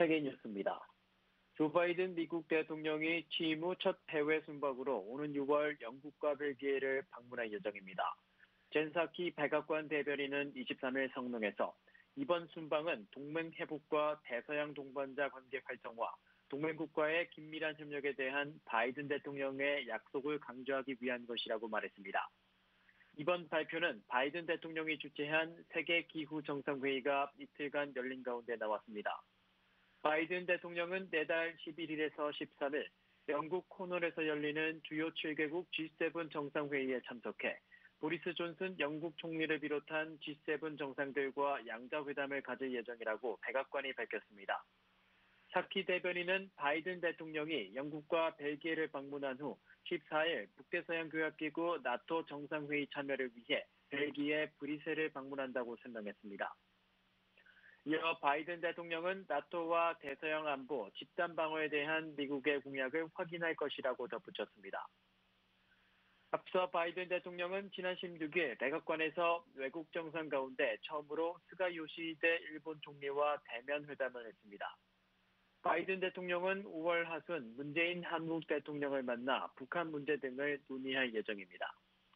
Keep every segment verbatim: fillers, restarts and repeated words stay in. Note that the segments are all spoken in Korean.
세계 뉴스입니다. 조 바이든 미국 대통령이 취임 후 첫 해외 순방으로 오는 유월 영국과 벨기에를 방문할 예정입니다. 젠사키 백악관 대변인은 이십삼일 성명에서 이번 순방은 동맹 회복과 대서양 동반자 관계 활성화, 동맹국과의 긴밀한 협력에 대한 바이든 대통령의 약속을 강조하기 위한 것이라고 말했습니다. 이번 발표는 바이든 대통령이 주최한 세계기후정상회의가 이틀간 열린 가운데 나왔습니다. 바이든 대통령은 내달 십일일에서 십삼일 영국 코널에서 열리는 주요 칠 개국 지 세븐 정상회의에 참석해 보리스 존슨 영국 총리를 비롯한 지 세븐 정상들과 양자회담을 가질 예정이라고 백악관이 밝혔습니다. 사키 대변인은 바이든 대통령이 영국과 벨기에를 방문한 후 십사일 북대서양교역기구 나토 정상회의 참여를 위해 벨기에 브뤼셀을 방문한다고 설명했습니다. 이어 바이든 대통령은 나토와 대서양 안보, 집단 방어에 대한 미국의 공약을 확인할 것이라고 덧붙였습니다. 앞서 바이든 대통령은 지난 십육일 백악관에서 외국 정상 가운데 처음으로 스가 요시히데 일본 총리와 대면 회담을 했습니다. 바이든 대통령은 오월 하순 문재인 한국 대통령을 만나 북한 문제 등을 논의할 예정입니다.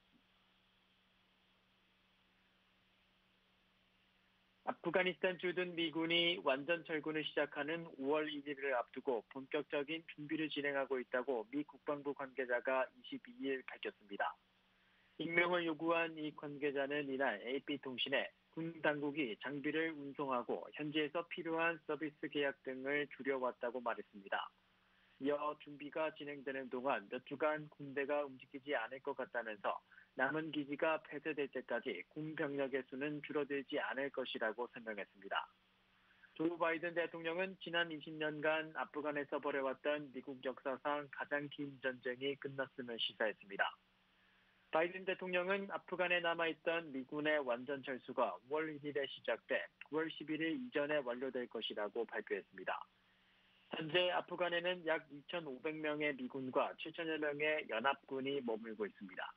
아프가니스탄 주둔 미군이 완전 철군을 시작하는 오월 일일을 앞두고 본격적인 준비를 진행하고 있다고 미 국방부 관계자가 이십이일 밝혔습니다. 익명을 요구한 이 관계자는 이날 에이피통신에 군 당국이 장비를 운송하고 현지에서 필요한 서비스 계약 등을 줄여왔다고 말했습니다. 이어 준비가 진행되는 동안 몇 주간 군대가 움직이지 않을 것 같다면서 남은 기지가 폐쇄될 때까지 군 병력의 수는 줄어들지 않을 것이라고 설명했습니다. 조 바이든 대통령은 지난 이십 년간 아프간에서 벌여왔던 미국 역사상 가장 긴 전쟁이 끝났음을 시사했습니다. 바이든 대통령은 아프간에 남아있던 미군의 완전 철수가 오월 일일에 시작돼 구월 십일일 이전에 완료될 것이라고 발표했습니다. 현재 아프간에는 약 이천오백 명의 미군과 칠천여 명의 연합군이 머물고 있습니다.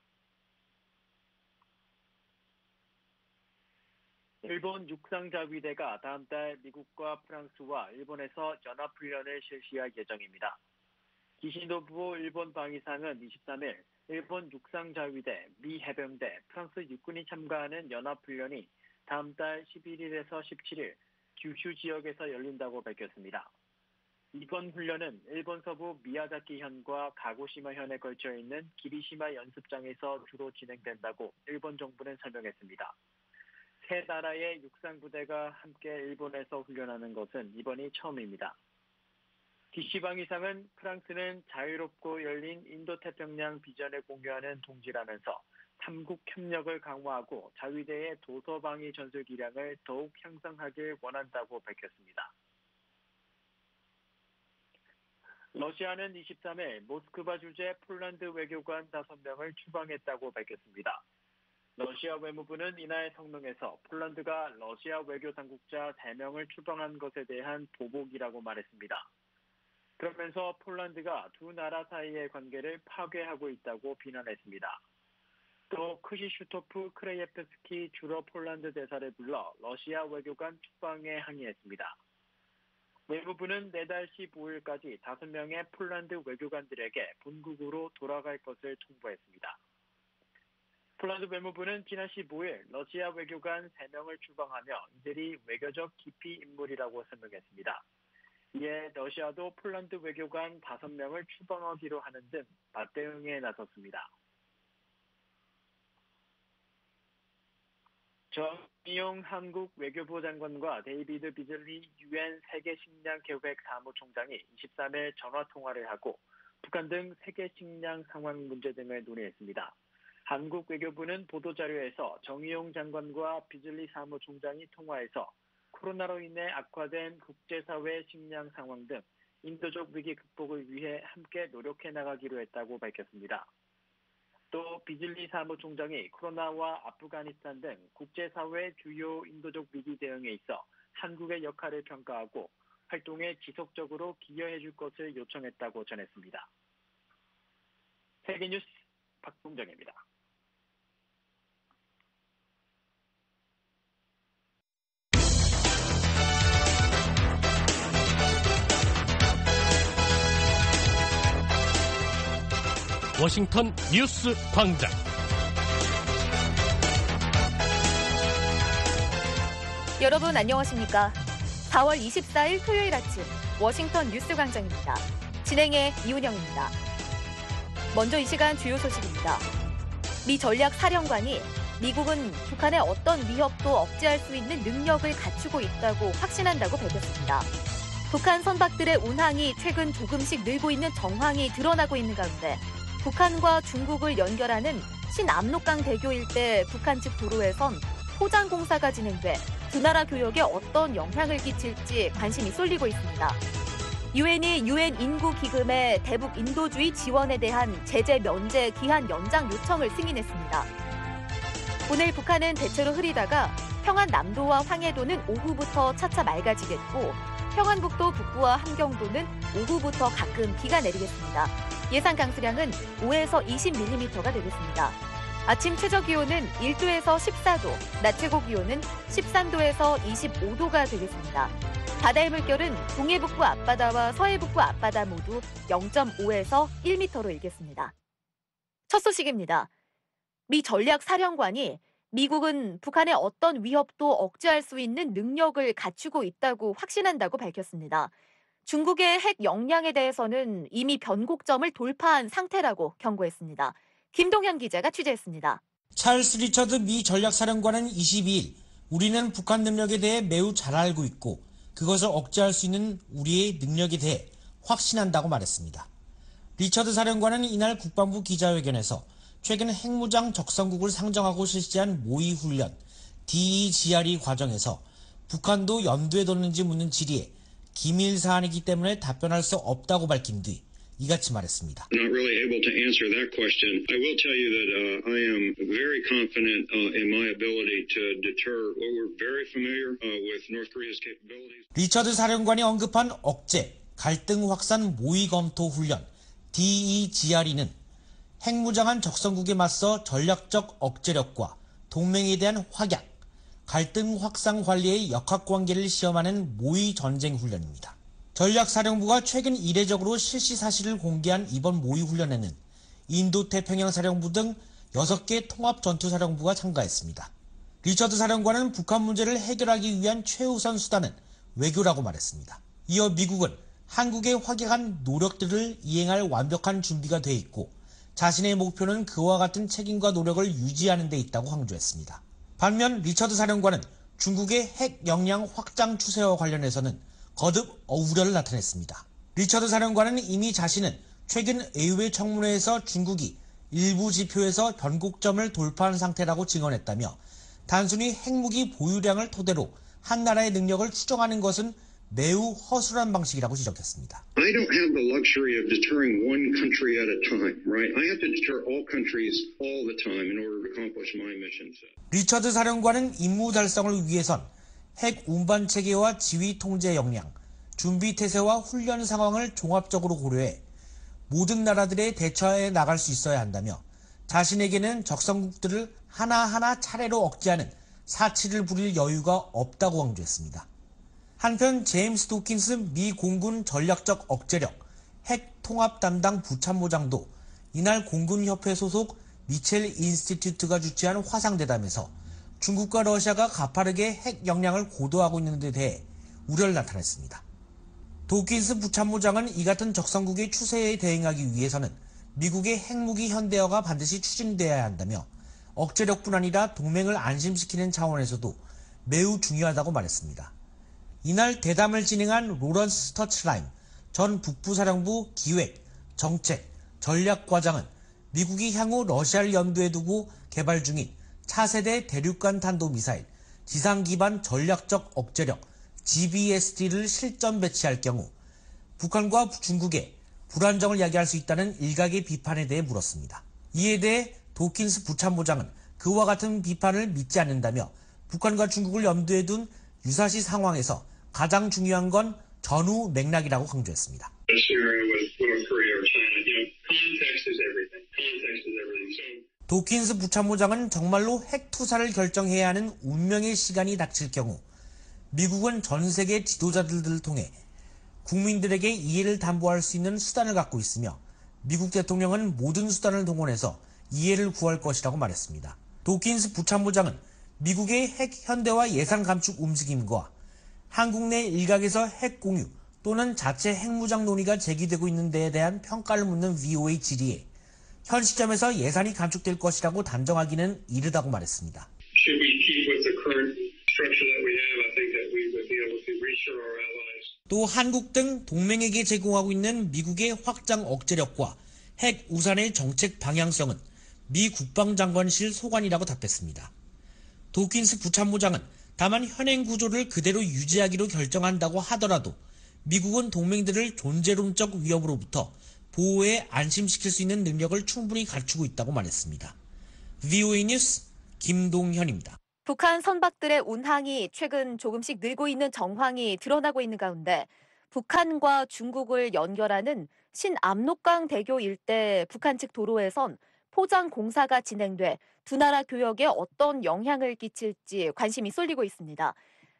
일본 육상자위대가 다음 달 미국과 프랑스와 일본에서 연합훈련을 실시할 예정입니다. 기시노부오 일본 방위상은 이십삼일 일본 육상자위대, 미 해병대, 프랑스 육군이 참가하는 연합훈련이 다음 달 십일일에서 십칠일 규슈 지역에서 열린다고 밝혔습니다. 이번 훈련은 일본 서부 미야자키현과 가고시마현에 걸쳐 있는 기리시마 연습장에서 주로 진행된다고 일본 정부는 설명했습니다. 세 나라의 육상부대가 함께 일본에서 훈련하는 것은 이번이 처음입니다. 기시 방위상은 프랑스는 자유롭고 열린 인도태평양 비전을 공유하는 동지라면서 삼국 협력을 강화하고 자위대의 도서방위 전술 기량을 더욱 향상하길 원한다고 밝혔습니다. 러시아는 이십삼일 모스크바 주재 폴란드 외교관 다섯 명을 추방했다고 밝혔습니다. 러시아 외무부는 이날 성명에서 폴란드가 러시아 외교 당국자 세 명을 추방한 것에 대한 보복이라고 말했습니다. 그러면서 폴란드가 두 나라 사이의 관계를 파괴하고 있다고 비난했습니다. 또 크시슈토프 크레예프스키 주로 폴란드 대사를 불러 러시아 외교관 추방에 항의했습니다. 외무부는 내달 십오일까지 다섯 명의 폴란드 외교관들에게 본국으로 돌아갈 것을 통보했습니다. 폴란드 외무부는 지난 십오일 러시아 외교관 세 명을 추방하며 이들이 외교적 기피 인물이라고 설명했습니다. 이에 러시아도 폴란드 외교관 다섯 명을 추방하기로 하는 등 맞대응에 나섰습니다. 정의용 한국 외교부 장관과 데이비드 비즐리 유엔 세계식량계획 사무총장이 이십삼일 전화통화를 하고 북한 등 세계식량 상황 문제 등을 논의했습니다. 한국 외교부는 보도자료에서 정의용 장관과 비즐리 사무총장이 통화해서 코로나로 인해 악화된 국제사회 식량 상황 등 인도적 위기 극복을 위해 함께 노력해 나가기로 했다고 밝혔습니다. 또 비즐리 사무총장이 코로나와 아프가니스탄 등 국제사회 주요 인도적 위기 대응에 있어 한국의 역할을 평가하고 활동에 지속적으로 기여해 줄 것을 요청했다고 전했습니다. 세계뉴스 박봉정입니다. 워싱턴 뉴스 광장. 여러분 안녕하십니까? 사월 이십사일 토요일 아침 워싱턴 뉴스 광장입니다. 진행의 이훈영입니다. 먼저 이 시간 주요 소식입니다. 미 전략사령관이 미국은 북한의 어떤 위협도 억제할 수 있는 능력을 갖추고 있다고 확신한다고 밝혔습니다. 북한 선박들의 운항이 최근 조금씩 늘고 있는 정황이 드러나고 있는 가운데 북한과 중국을 연결하는 신압록강 대교 일대 북한 측 도로에선 포장 공사가 진행돼 두 나라 교역에 어떤 영향을 끼칠지 관심이 쏠리고 있습니다. 유엔이 유엔 인구기금의 대북 인도주의 지원에 대한 제재 면제 기한 연장 요청을 승인했습니다. 오늘 북한은 대체로 흐리다가 평안남도와 황해도는 오후부터 차차 맑아지겠고 평안북도 북부와 함경도는 오후부터 가끔 비가 내리겠습니다. 예상 강수량은 오에서 이십 밀리미터가 되겠습니다. 아침 최저기온은 일도에서 십사도, 낮 최고기온은 십삼도에서 이십오도가 되겠습니다. 바다의 물결은 동해북부 앞바다와 서해북부 앞바다 모두 영점오에서 일 미터로 일겠습니다. 첫 소식입니다. 미 전략사령관이 미국은 북한의 어떤 위협도 억제할 수 있는 능력을 갖추고 있다고 확신한다고 밝혔습니다. 중국의 핵 역량에 대해서는 이미 변곡점을 돌파한 상태라고 경고했습니다. 김동현 기자가 취재했습니다. 찰스 리처드 미 전략사령관은 이십이일 우리는 북한 능력에 대해 매우 잘 알고 있고 그것을 억제할 수 있는 우리의 능력에 대해 확신한다고 말했습니다. 리처드 사령관은 이날 국방부 기자회견에서 최근 핵무장 적성국을 상정하고 실시한 모의 훈련 디이지알이 과정에서 북한도 염두에 뒀는지 묻는 질의에 기밀 사안이기 때문에 답변할 수 없다고 밝힌 뒤 이같이 말했습니다. Not really able to answer that question. I will tell you that uh, I am very confident uh, in my ability to deter. Well, we're very familiar uh, with North Korea's capabilities. 리처드 사령관이 언급한 억제, 갈등 확산 모의 검토 훈련 디이지알이는 핵무장한 적성국에 맞서 전략적 억제력과 동맹에 대한 확약, 갈등 확산 관리의 역학관계를 시험하는 모의 전쟁 훈련입니다. 전략사령부가 최근 이례적으로 실시 사실을 공개한 이번 모의 훈련에는 인도태평양사령부 등 여섯 개 통합전투사령부가 참가했습니다. 리처드 사령관은 북한 문제를 해결하기 위한 최우선 수단은 외교라고 말했습니다. 이어 미국은 한국의 확약한 노력들을 이행할 완벽한 준비가 돼 있고 자신의 목표는 그와 같은 책임과 노력을 유지하는 데 있다고 강조했습니다. 반면 리처드 사령관은 중국의 핵 역량 확장 추세와 관련해서는 거듭 우려를 나타냈습니다. 리처드 사령관은 이미 자신은 최근 에이유의 청문회에서 중국이 일부 지표에서 변곡점을 돌파한 상태라고 증언했다며 단순히 핵무기 보유량을 토대로 한 나라의 능력을 추정하는 것은 매우 허술한 방식이라고 지적했습니다. I don't have the luxury of deterring one country at a time, right? I have to deter all countries all the time in order to accomplish my mission. 리처드 사령관은 임무 달성을 위해선 핵 운반 체계와 지휘 통제 역량, 준비 태세와 훈련 상황을 종합적으로 고려해 모든 나라들의 대처해 나갈 수 있어야 한다며 자신에게는 적성국들을 하나하나 차례로 억제하는 사치를 부릴 여유가 없다고 강조했습니다. 한편 제임스 도킨스 미 공군 전략적 억제력 핵 통합 담당 부참모장도 이날 공군협회 소속 미첼 인스티튜트가 주최한 화상대담에서 중국과 러시아가 가파르게 핵 역량을 고도화하고 있는 데 대해 우려를 나타냈습니다. 도킨스 부참모장은 이 같은 적성국의 추세에 대응하기 위해서는 미국의 핵무기 현대화가 반드시 추진되어야 한다며 억제력뿐 아니라 동맹을 안심시키는 차원에서도 매우 중요하다고 말했습니다. 이날 대담을 진행한 로런스 스터츠라임 전 북부사령부 기획, 정책, 전략과장은 미국이 향후 러시아를 염두에 두고 개발 중인 차세대 대륙간 탄도미사일, 지상기반 전략적 억제력, 지비에스디를 실전 배치할 경우 북한과 중국에 불안정을 야기할 수 있다는 일각의 비판에 대해 물었습니다. 이에 대해 도킨스 부참모장은 그와 같은 비판을 믿지 않는다며 북한과 중국을 염두에 둔 유사시 상황에서 가장 중요한 건 전후 맥락이라고 강조했습니다. 도킨스 부참모장은 정말로 핵 투사를 결정해야 하는 운명의 시간이 닥칠 경우 미국은 전 세계 지도자들을 통해 국민들에게 이해를 담보할 수 있는 수단을 갖고 있으며 미국 대통령은 모든 수단을 동원해서 이해를 구할 것이라고 말했습니다. 도킨스 부참모장은 미국의 핵 현대화 예산 감축 움직임과 한국 내 일각에서 핵 공유 또는 자체 핵무장 논의가 제기되고 있는 데에 대한 평가를 묻는 브이오에이 질의에 현 시점에서 예산이 감축될 것이라고 단정하기는 이르다고 말했습니다. Should we keep with the current structure that we have, I think that we would be able to reassure our allies. 또 한국 등 동맹에게 제공하고 있는 미국의 확장 억제력과 핵 우산의 정책 방향성은 미 국방장관실 소관이라고 답했습니다. 도킨스 부참모장은 다만 현행 구조를 그대로 유지하기로 결정한다고 하더라도 미국은 동맹들을 존재론적 위협으로부터 보호에 안심시킬 수 있는 능력을 충분히 갖추고 있다고 말했습니다. 브이오에이 뉴스 김동현입니다. 북한 선박들의 운항이 최근 조금씩 늘고 있는 정황이 드러나고 있는 가운데 북한과 중국을 연결하는 신압록강 대교 일대 북한 측 도로에선 포장 공사가 진행돼 두 나라 교역에 어떤 영향을 끼칠지 관심이 쏠리고 있습니다.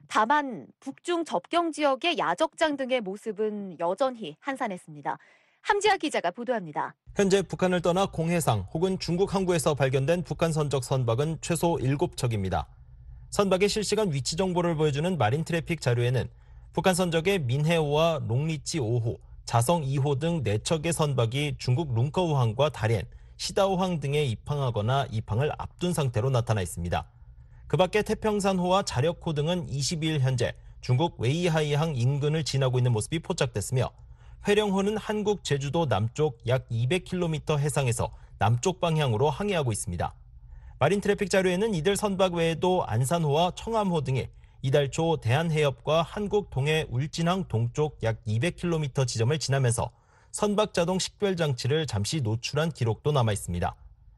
다만 북중 접경 지역의 야적장 등의 모습은 여전히 한산했습니다. 함지아 기자가 보도합니다. 현재 북한을 떠나 공해상 혹은 중국 항구에서 발견된 북한 선적 선박은 최소 일곱 척입니다. 선박의 실시간 위치 정보를 보여주는 마린 트래픽 자료에는 북한 선적의 민해호와 롱리치 오 호, 자성 이 호 등 네 척의 선박이 중국 룽커우항과 다롄, 시다오항 등에 입항하거나 입항을 앞둔 상태로 나타나 있습니다. 그 밖에 태평산호와 자력호 등은 이십이 일 현재 중국 웨이하이항 인근을 지나고 있는 모습이 포착됐으며 회령호는 한국 제주도 남쪽 약 이백 킬로미터 해상에서 남쪽 방향으로 항해하고 있습니다. 마린 트래픽 자료에는 이들 선박 외에도 안산호와 청암호 등이 이달 초 대한해협과 한국 동해 울진항 동쪽 약 이백 킬로미터 지점을 지나면서 선박 자동 식별 장치를 잠시 노출한 기록도 남아 있습니다.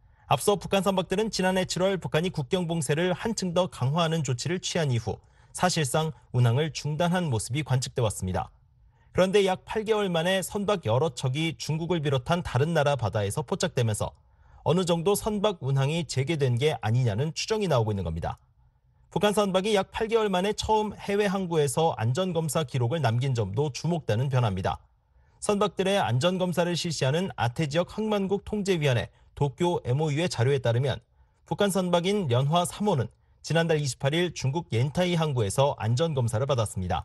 앞서 북한 선박들은 지난해 칠월 북한이 국경 봉쇄를 한층 더 강화하는 조치를 취한 이후 사실상 운항을 중단한 모습이 관측돼 왔습니다. 그런데 약 팔 개월 만에 선박 여러 척이 중국을 비롯한 다른 나라 바다에서 포착되면서 어느 정도 선박 운항이 재개된 게 아니냐는 추정이 나오고 있는 겁니다. 북한 선박이 약 팔 개월 만에 처음 해외 항구에서 안전검사 기록을 남긴 점도 주목되는 변화입니다. 선박들의 안전검사를 실시하는 아태지역 항만국 통제위원회 도쿄 엠오유의 자료에 따르면 북한 선박인 련화 삼 호는 지난달 이십팔 일 중국 옌타이 항구에서 안전검사를 받았습니다.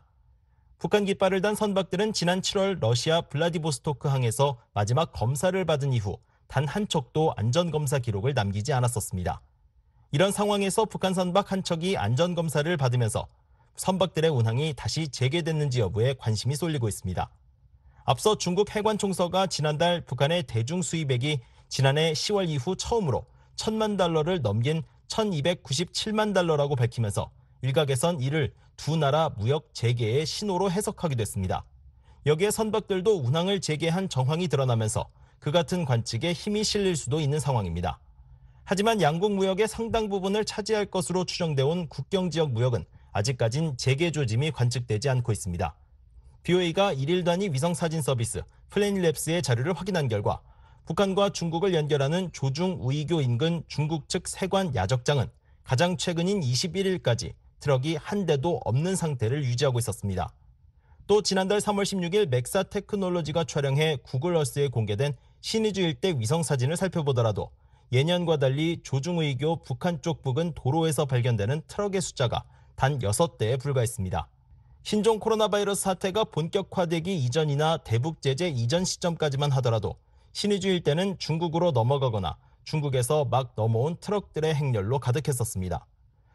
북한 깃발을 단 선박들은 지난 칠월 러시아 블라디보스토크 항에서 마지막 검사를 받은 이후 단 한 척도 안전검사 기록을 남기지 않았었습니다. 이런 상황에서 북한 선박 한 척이 안전검사를 받으면서 선박들의 운항이 다시 재개됐는지 여부에 관심이 쏠리고 있습니다. 앞서 중국 해관총서가 지난달 북한의 대중 수입액이 지난해 시월 이후 처음으로 천만 달러를 넘긴 천이백구십칠만 달러라고 밝히면서 일각에선 이를 두 나라 무역 재개의 신호로 해석하기도 했습니다. 여기에 선박들도 운항을 재개한 정황이 드러나면서 그 같은 관측에 힘이 실릴 수도 있는 상황입니다. 하지만 양국 무역의 상당 부분을 차지할 것으로 추정돼 온 국경지역 무역은 아직까진 재개 조짐이 관측되지 않고 있습니다. 브이오에이가 일일 단위 위성사진 서비스 플래닛랩스의 자료를 확인한 결과 북한과 중국을 연결하는 조중 우이교 인근 중국 측 세관 야적장은 가장 최근인 이십일 일까지 트럭이 한 대도 없는 상태를 유지하고 있었습니다. 또 지난달 삼월 십육 일 맥사 테크놀로지가 촬영해 구글어스에 공개된 신의주 일대 위성사진을 살펴보더라도 예년과 달리 조중의교 북한 쪽 부근 도로에서 발견되는 트럭의 숫자가 단 여섯 대에 불과했습니다. 신종 코로나 바이러스 사태가 본격화되기 이전이나 대북 제재 이전 시점까지만 하더라도 신의주 일대는 중국으로 넘어가거나 중국에서 막 넘어온 트럭들의 행렬로 가득했었습니다.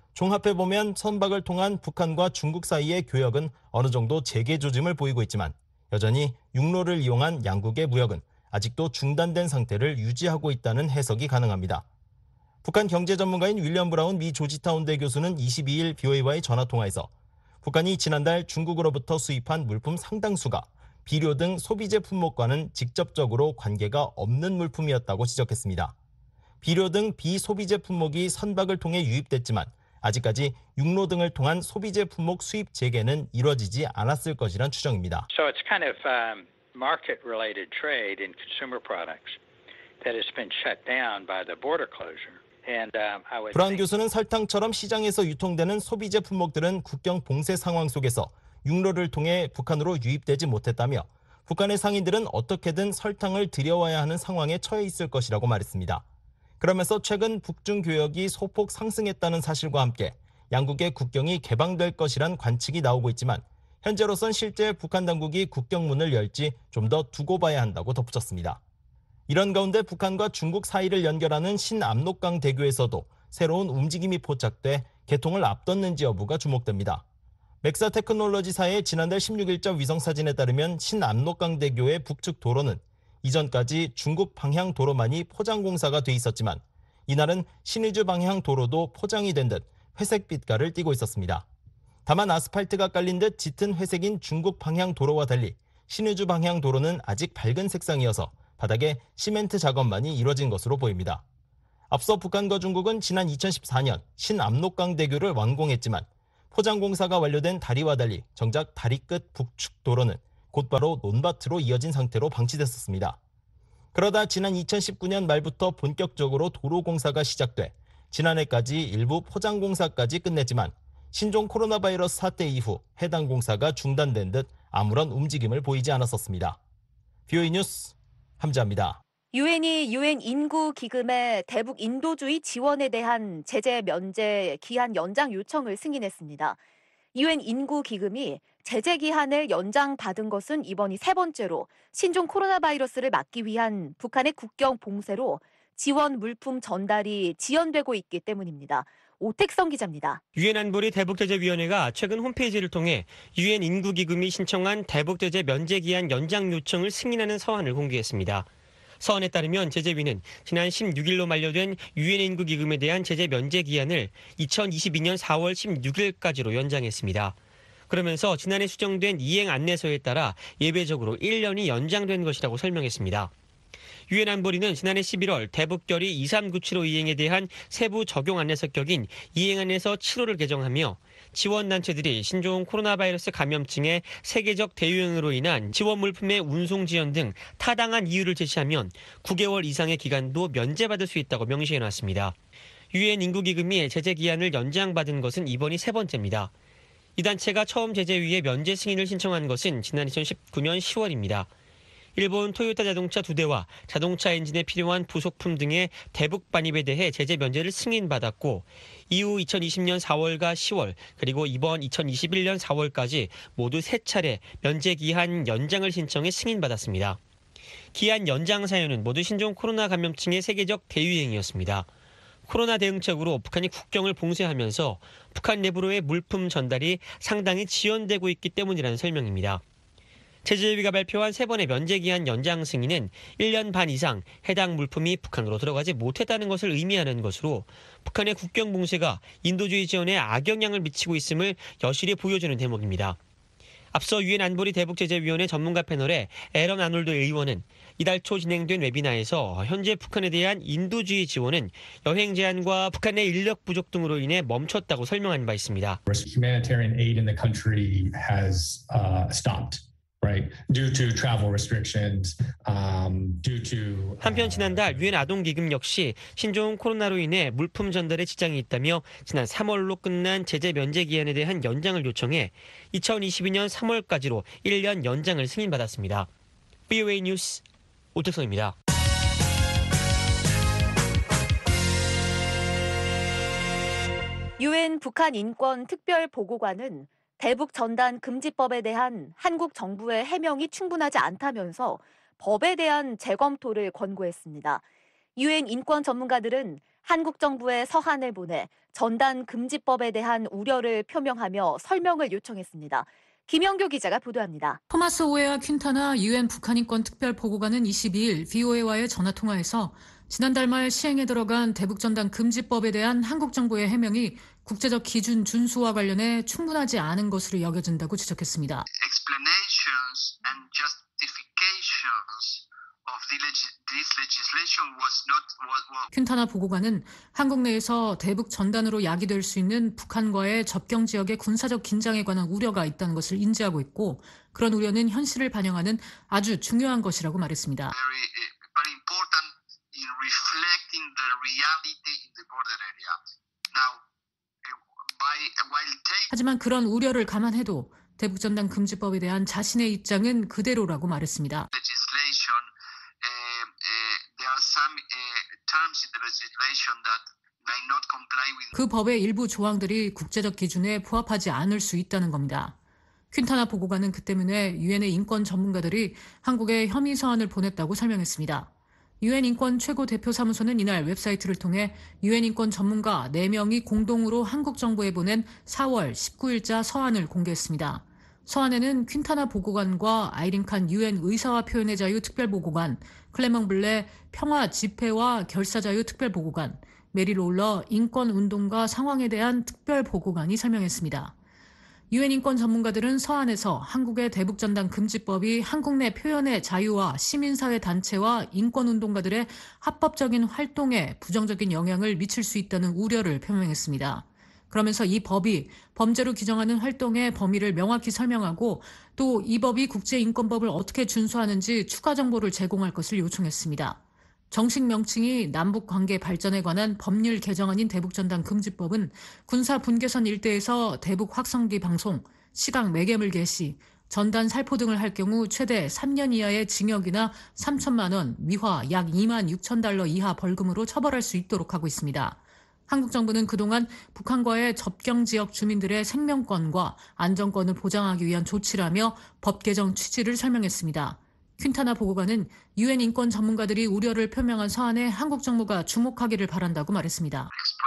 종합해보면 선박을 통한 북한과 중국 사이의 교역은 어느 정도 재개 조짐을 보이고 있지만 여전히 육로를 이용한 양국의 무역은 아직도 중단된 상태를 유지하고 있다는 해석이 가능합니다. 북한 경제 전문가인 윌리엄 브라운 미 조지타운대 교수는 이십이 일 브이오에이와의 전화통화에서 북한이 지난달 중국으로부터 수입한 물품 상당수가 비료 등 소비재 품목과는 직접적으로 관계가 없는 물품이었다고 지적했습니다. 비료 등 비소비재 품목이 선박을 통해 유입됐지만 아직까지 육로 등을 통한 소비재 품목 수입 재개는 이루어지지 않았을 것이란 추정입니다. So it's kind of um, market-related trade in consumer products that has been shut down by the border closure. And, um, I would 브라운 think... 교수는 설탕처럼 시장에서 유통되는 소비재 품목들은 국경 봉쇄 상황 속에서 육로를 통해 북한으로 유입되지 못했다며 북한의 상인들은 어떻게든 설탕을 들여와야 하는 상황에 처해 있을 것이라고 말했습니다. 그러면서 최근 북중 교역이 소폭 상승했다는 사실과 함께 양국의 국경이 개방될 것이란 관측이 나오고 있지만 현재로선 실제 북한 당국이 국경문을 열지 좀 더 두고 봐야 한다고 덧붙였습니다. 이런 가운데 북한과 중국 사이를 연결하는 신압록강 대교에서도 새로운 움직임이 포착돼 개통을 앞뒀는지 여부가 주목됩니다. 맥사 테크놀로지사의 지난달 십육일자 위성사진에 따르면 신압록강 대교의 북측 도로는 이전까지 중국 방향 도로만이 포장공사가 돼 있었지만 이날은 신의주 방향 도로도 포장이 된 듯 회색 빛깔을 띠고 있었습니다. 다만 아스팔트가 깔린 듯 짙은 회색인 중국 방향 도로와 달리 신의주 방향 도로는 아직 밝은 색상이어서 바닥에 시멘트 작업만이 이뤄진 것으로 보입니다. 앞서 북한과 중국은 지난 이천십사년 신압록강 대교를 완공했지만 포장공사가 완료된 다리와 달리 정작 다리 끝 북측 도로는 곧바로 논밭으로 이어진 상태로 방치됐었습니다. 그러다 지난 이천십구년 말부터 본격적으로 도로 공사가 시작돼 지난해까지 일부 포장공사까지 끝냈지만 신종 코로나 바이러스 사태 이후 해당 공사가 중단된 듯 아무런 움직임을 보이지 않았었습니다. 비오이 뉴스 함자입니다. 유엔이 유엔 인구 기금의 대북 인도주의 지원에 대한 제재 면제 기한 연장 요청을 승인했습니다. 유엔 인구 기금이 제재 기한을 연장받은 것은 이번이 세 번째로 신종 코로나 바이러스를 막기 위한 북한의 국경 봉쇄로 지원 물품 전달이 지연되고 있기 때문입니다. 오택성 기자입니다. 유엔 안보리 대북제재위원회가 최근 홈페이지를 통해 유엔 인구기금이 신청한 대북제재 면제기한 연장 요청을 승인하는 서한을 공개했습니다. 서한에 따르면 제재위는 지난 십육일로 만료된 유엔 인구기금에 대한 제재 면제 기한을 이천이십이년 사월 십육일까지로 연장했습니다. 그러면서 지난해 수정된 이행 안내서에 따라 예외적으로 일 년이 연장된 것이라고 설명했습니다. 유엔 안보리는 지난해 십일월 대북결의 이삼구칠호 이행에 대한 세부 적용 안내서 격인 이행 안내서 칠호를 개정하며 지원단체들이 신종 코로나 바이러스 감염증의 세계적 대유행으로 인한 지원 물품의 운송 지연 등 타당한 이유를 제시하면 구 개월 이상의 기간도 면제받을 수 있다고 명시해놨습니다. 유엔 인구기금이 제재 기한을 연장받은 것은 이번이 세 번째입니다. 이 단체가 처음 제재위에 면제 승인을 신청한 것은 지난 이천십구년 시월입니다. 일본 토요타 자동차 두 대와 자동차 엔진에 필요한 부속품 등의 대북 반입에 대해 제재 면제를 승인받았고 이후 이천이십년 사월과 시월 그리고 이번 이천이십일년 사월까지 모두 세 차례 면제 기한 연장을 신청해 승인받았습니다. 기한 연장 사유는 모두 신종 코로나 감염증의 세계적 대유행이었습니다. 코로나 대응책으로 북한이 국경을 봉쇄하면서 북한 내부로의 물품 전달이 상당히 지연되고 있기 때문이라는 설명입니다. 제재위가 발표한 세 번의 면제기한 연장 승인은 일 년 반 이상 해당 물품이 북한으로 들어가지 못했다는 것을 의미하는 것으로 북한의 국경 봉쇄가 인도주의 지원에 악영향을 미치고 있음을 여실히 보여주는 대목입니다. 앞서 유엔 안보리 대북제재위원회 전문가 패널의 에런 아놀드 의원은 이달 초 진행된 웨비나에서 현재 북한에 대한 인도주의 지원은 여행 제한과 북한의 인력 부족 등으로 인해 멈췄다고 설명한 바 있습니다. Humanitarian aid in the country has uh, stopped. Right, due to travel restrictions, um, due to. 한편 지난달 유엔 아동기금 역시 신종 코로나로 인해 물품 전달에 지장이 있다며 지난 삼월로 끝난 제재 면제 기한에 대한 연장을 요청해 이천이십이년 삼월까지로 일 년 연장을 승인받았습니다. 비오에이 뉴스 오택성입니다. 유엔 북한 인권 특별 보고관은 대북 전단 금지법에 대한 한국 정부의 해명이 충분하지 않다면서 법에 대한 재검토를 권고했습니다. 유엔 인권 전문가들은 한국 정부에 서한을 보내 전단 금지법에 대한 우려를 표명하며 설명을 요청했습니다. 김영교 기자가 보도합니다. 토마스 오에아 퀸타나 유엔 북한 인권 특별 보고관은 이십이일 비오에이와의 전화통화에서 지난달 말 시행에 들어간 대북전단 금지법에 대한 한국 정부의 해명이 국제적 기준 준수와 관련해 충분하지 않은 것으로 여겨진다고 지적했습니다. Explanations and justifications of this legislation was not was, was. 퀸타나 보고관은 한국 내에서 대북 전단으로 야기될 수 있는 북한과의 접경 지역의 군사적 긴장에 관한 우려가 있다는 것을 인지하고 있고 그런 우려는 현실을 반영하는 아주 중요한 것이라고 말했습니다. Very, very important in reflecting the reality in the border area. Now, by, while take... 하지만 그런 우려를 감안해도 대북전단 금지법에 대한 자신의 입장은 그대로라고 말했습니다. legislation, uh, uh, there are some uh, terms in the legislation that may not comply with. 그 법의 일부 조항들이 국제적 기준에 부합하지 않을 수 있다는 겁니다. 퀸타나 보고관은 그 때문에 유엔의 인권 전문가들이 한국에 혐의 서한을 보냈다고 설명했습니다. 유엔 인권 최고 대표 사무소는 이날 웹사이트를 통해 유엔 인권 전문가 네 명이 공동으로 한국 정부에 보낸 사월 십구일자 서한을 공개했습니다. 서한에는 퀸타나 보고관과 아이린 칸 유엔 의사와 표현의 자유 특별보고관, 클레멍 블레 평화 집회와 결사자유 특별보고관, 메리 롤러 인권운동가 상황에 대한 특별보고관이 설명했습니다. 유엔 인권 전문가들은 서한에서 한국의 대북전단 금지법이 한국 내 표현의 자유와 시민사회 단체와 인권운동가들의 합법적인 활동에 부정적인 영향을 미칠 수 있다는 우려를 표명했습니다. 그러면서 이 법이 범죄로 규정하는 활동의 범위를 명확히 설명하고 또 이 법이 국제인권법을 어떻게 준수하는지 추가 정보를 제공할 것을 요청했습니다. 정식 명칭이 남북관계 발전에 관한 법률 개정안인 대북전단 금지법은 군사 분계선 일대에서 대북 확성기 방송, 시각 매개물 개시, 전단 살포 등을 할 경우 최대 삼 년 이하의 징역이나 삼천만 원, 미화 약 이만 육천 달러 이하 벌금으로 처벌할 수 있도록 하고 있습니다. 한국 정부는 그동안 북한과의 접경 지역 주민들의 생명권과 안전권을 보장하기 위한 조치라며 법 개정 취지를 설명했습니다. 퀸타나 보고관은 유엔 인권 전문가들이 우려를 표명한 서한에 한국 정부가 주목하기를 바란다고 말했습니다.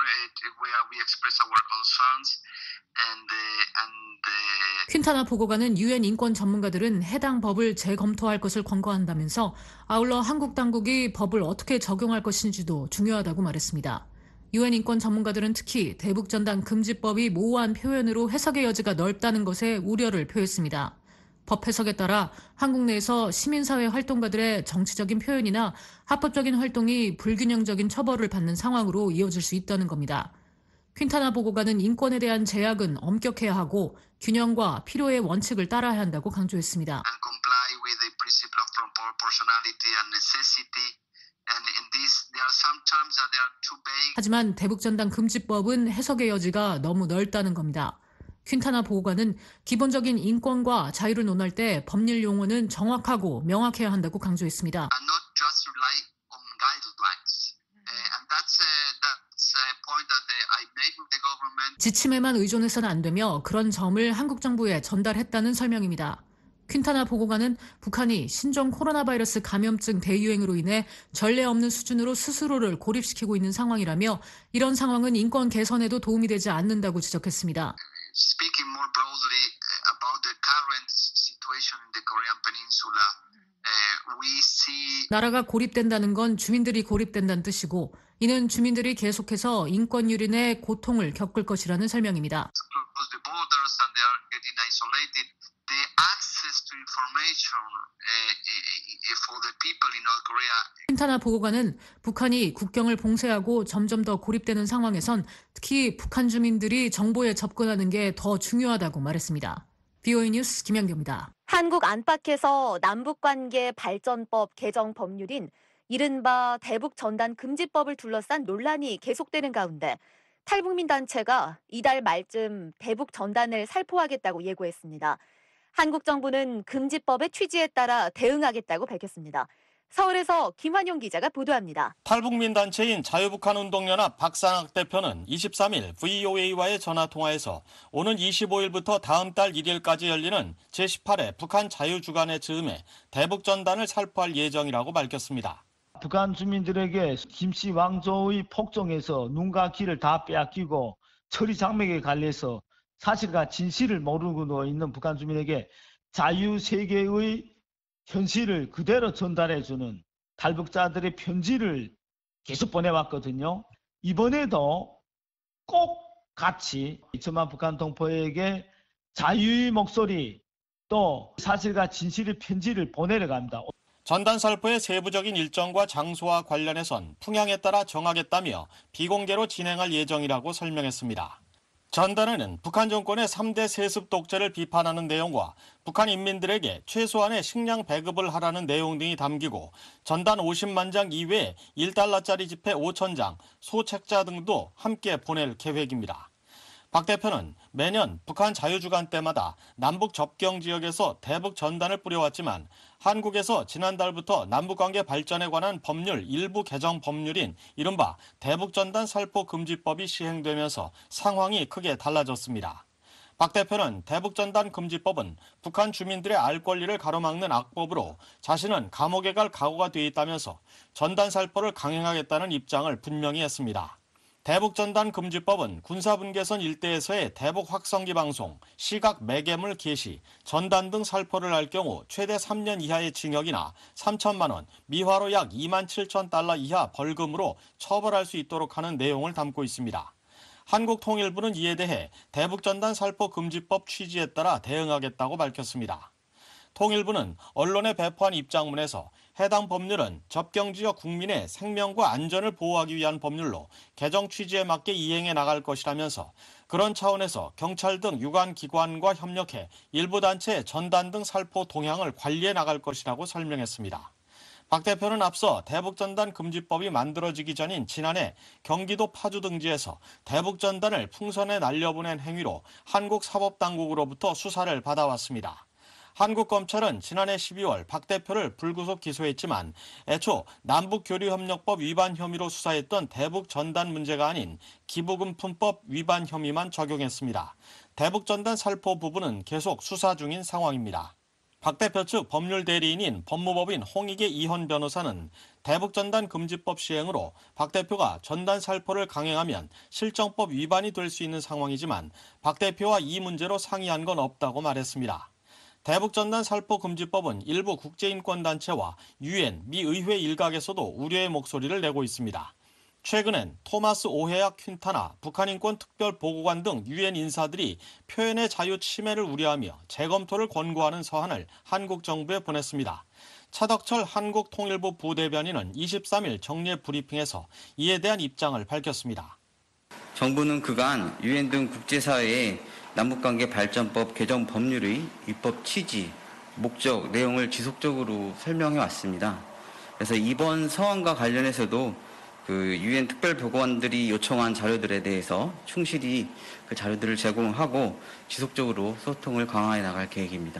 퀸타나 보고관은 유엔 인권 전문가들은 해당 법을 재검토할 것을 권고한다면서 아울러 한국 당국이 법을 어떻게 적용할 것인지도 중요하다고 말했습니다. 유엔 인권 전문가들은 특히 대북전단 금지법이 모호한 표현으로 해석의 여지가 넓다는 것에 우려를 표했습니다. 법 해석에 따라 한국 내에서 시민사회 활동가들의 정치적인 표현이나 합법적인 활동이 불균형적인 처벌을 받는 상황으로 이어질 수 있다는 겁니다. 퀸타나 보고관은 인권에 대한 제약은 엄격해야 하고 균형과 필요의 원칙을 따라야 한다고 강조했습니다. And comply with the principle of proportionality and necessity. And in this, there are some terms that they are too vague. 하지만 대북전단 금지법은 해석의 여지가 너무 넓다는 겁니다. 퀸타나 보고관은 기본적인 인권과 자유를 논할 때 법률 용어는 정확하고 명확해야 한다고 강조했습니다. And not just rely on guidelines. And that's a, that's a point that I made with the government. 지침에만 의존해서는 안 되며 그런 점을 한국 정부에 전달했다는 설명입니다. 퀸타나 보고관은 북한이 신종 코로나 바이러스 감염증 대유행으로 인해 전례 없는 수준으로 스스로를 고립시키고 있는 상황이라며 이런 상황은 인권 개선에도 도움이 되지 않는다고 지적했습니다. Speaking more broadly about the current situation in the Korean Peninsula, uh, we see 나라가 고립된다는 건 주민들이 고립된다는 뜻이고 이는 주민들이 계속해서 인권 유린의 고통을 겪을 것이라는 설명입니다. close the borders and they are getting isolated. The access to information uh, for the people in North Korea. 퀸타나 보고관은 북한이 국경을 봉쇄하고 점점 더 고립되는 상황에선 특히 북한 주민들이 정보에 접근하는 게 더 중요하다고 말했습니다. 비오이 뉴스 김현경입니다. 한국 안팎에서 남북관계 발전법 개정 법률인 이른바 대북전단 금지법을 둘러싼 논란이 계속되는 가운데 탈북민 단체가 이달 말쯤 대북전단을 살포하겠다고 예고했습니다. 한국 정부는 금지법의 취지에 따라 대응하겠다고 밝혔습니다. 서울에서 김환용 기자가 보도합니다. 탈북민 단체인 자유북한운동연합 박상학 대표는 이십삼일 브이오에이와의 전화통화에서 오는 이십오일부터 다음 달 일일까지 열리는 제십팔 회 북한 자유주간의 즈음에 대북전단을 살포할 예정이라고 밝혔습니다. 북한 주민들에게 김씨 왕조의 폭정에서 눈과 귀를 다 빼앗기고 처리 장맥에 갈려서 사실과 진실을 모르고 있는 북한 주민에게 자유세계의 현실을 그대로 전달해주는 탈북자들의 편지를 계속 보내왔거든요. 이번에도 꼭 같이 이천만 북한 동포에게 자유의 목소리 또 사실과 진실의 편지를 보내려 갑니다. 전단 살포의 세부적인 일정과 장소와 관련해선 풍향에 따라 정하겠다며 비공개로 진행할 예정이라고 설명했습니다. 전단에는 북한 정권의 삼 대 세습 독재를 비판하는 내용과 북한 인민들에게 최소한의 식량 배급을 하라는 내용 등이 담기고 전단 오십만 장 이외에 일 달러짜리 지폐 오천 장, 소책자 등도 함께 보낼 계획입니다. 박 대표는 매년 북한 자유주간 때마다 남북 접경 지역에서 대북 전단을 뿌려왔지만 한국에서 지난달부터 남북관계 발전에 관한 법률 일부 개정 법률인 이른바 대북전단 살포 금지법이 시행되면서 상황이 크게 달라졌습니다. 박 대표는 대북전단 금지법은 북한 주민들의 알 권리를 가로막는 악법으로 자신은 감옥에 갈 각오가 돼 있다면서 전단 살포를 강행하겠다는 입장을 분명히 했습니다. 대북전단 금지법은 군사분계선 일대에서의 대북 확성기 방송, 시각 매개물 게시, 전단 등 살포를 할 경우 최대 삼 년 이하의 징역이나 삼천만 원, 미화로 약 이만 칠천 달러 이하 벌금으로 처벌할 수 있도록 하는 내용을 담고 있습니다. 한국통일부는 이에 대해 대북전단 살포 금지법 취지에 따라 대응하겠다고 밝혔습니다. 통일부는 언론에 배포한 입장문에서 해당 법률은 접경지역 국민의 생명과 안전을 보호하기 위한 법률로 개정 취지에 맞게 이행해 나갈 것이라면서 그런 차원에서 경찰 등 유관기관과 협력해 일부 단체의 전단 등 살포 동향을 관리해 나갈 것이라고 설명했습니다. 박 대표는 앞서 대북전단 금지법이 만들어지기 전인 지난해 경기도 파주 등지에서 대북전단을 풍선에 날려보낸 행위로 한국사법당국으로부터 수사를 받아왔습니다. 한국검찰은 지난해 십이월 박 대표를 불구속 기소했지만 애초 남북교류협력법 위반 혐의로 수사했던 대북전단 문제가 아닌 기부금품법 위반 혐의만 적용했습니다. 대북전단 살포 부분은 계속 수사 중인 상황입니다. 박 대표 측 법률 대리인인 법무법인 홍익의 이현 변호사는 대북전단 금지법 시행으로 박 대표가 전단 살포를 강행하면 실정법 위반이 될 수 있는 상황이지만 박 대표와 이 문제로 상의한 건 없다고 말했습니다. 대북전단 살포 금지법은 일부 국제인권단체와 유엔, 미 의회 일각에서도 우려의 목소리를 내고 있습니다. 최근엔 토마스 오헤약 퀸타나 북한인권특별보고관 등 유엔 인사들이 표현의 자유 침해를 우려하며 재검토를 권고하는 서한을 한국 정부에 보냈습니다. 차덕철 한국통일부 부대변인은 이십삼 일 정례 브리핑에서 이에 대한 입장을 밝혔습니다. 정부는 그간 유엔 등 국제사회에 남북관계 발전법 개정 법률의 입법 취지, 목적, 내용을 지속적으로 설명해 왔습니다. 그래서 이번 서한과 관련해서도 그 유엔 특별보고관들이 요청한 자료들에 대해서 충실히 그 자료들을 제공하고 지속적으로 소통을 강화해 나갈 계획입니다.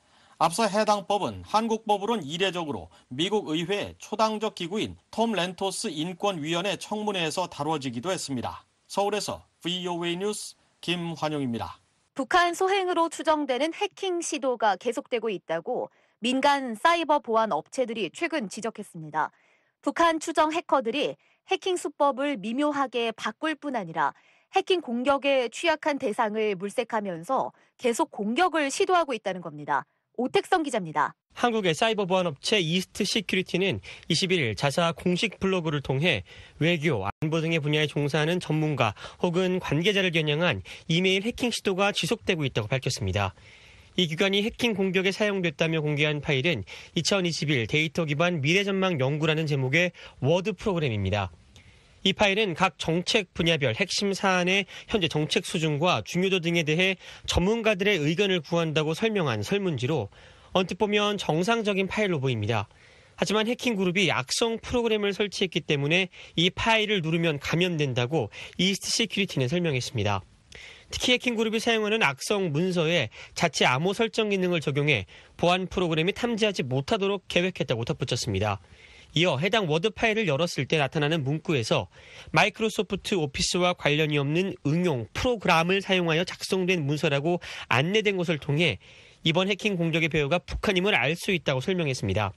앞서 해당 법은 한국법으론 이례적으로 미국 의회 초당적 기구인 톰 렌토스 인권위원회 청문회에서 다뤄지기도 했습니다. 서울에서 브이오에이 뉴스 김환용입니다. 북한 소행으로 추정되는 해킹 시도가 계속되고 있다고 민간 사이버 보안 업체들이 최근 지적했습니다. 북한 추정 해커들이 해킹 수법을 미묘하게 바꿀 뿐 아니라 해킹 공격에 취약한 대상을 물색하면서 계속 공격을 시도하고 있다는 겁니다. 오택성 기자입니다. 한국의 사이버 보안 업체 이스트 시큐리티는 이십일 일 자사 공식 블로그를 통해 외교, 안보 등의 분야에 종사하는 전문가 혹은 관계자를 겨냥한 이메일 해킹 시도가 지속되고 있다고 밝혔습니다. 이 기관이 해킹 공격에 사용됐다며 공개한 파일은 이천이십일 데이터 기반 미래전망 연구라는 제목의 워드 프로그램입니다. 이 파일은 각 정책 분야별 핵심 사안의 현재 정책 수준과 중요도 등에 대해 전문가들의 의견을 구한다고 설명한 설문지로 언뜻 보면 정상적인 파일로 보입니다. 하지만 해킹 그룹이 악성 프로그램을 설치했기 때문에 이 파일을 누르면 감염된다고 이스트 시큐리티는 설명했습니다. 특히 해킹 그룹이 사용하는 악성 문서에 자체 암호 설정 기능을 적용해 보안 프로그램이 탐지하지 못하도록 계획했다고 덧붙였습니다. 이어 해당 워드 파일을 열었을 때 나타나는 문구에서 마이크로소프트 오피스와 관련이 없는 응용 프로그램을 사용하여 작성된 문서라고 안내된 것을 통해 이번 해킹 공격의 배후가 북한임을 알 수 있다고 설명했습니다.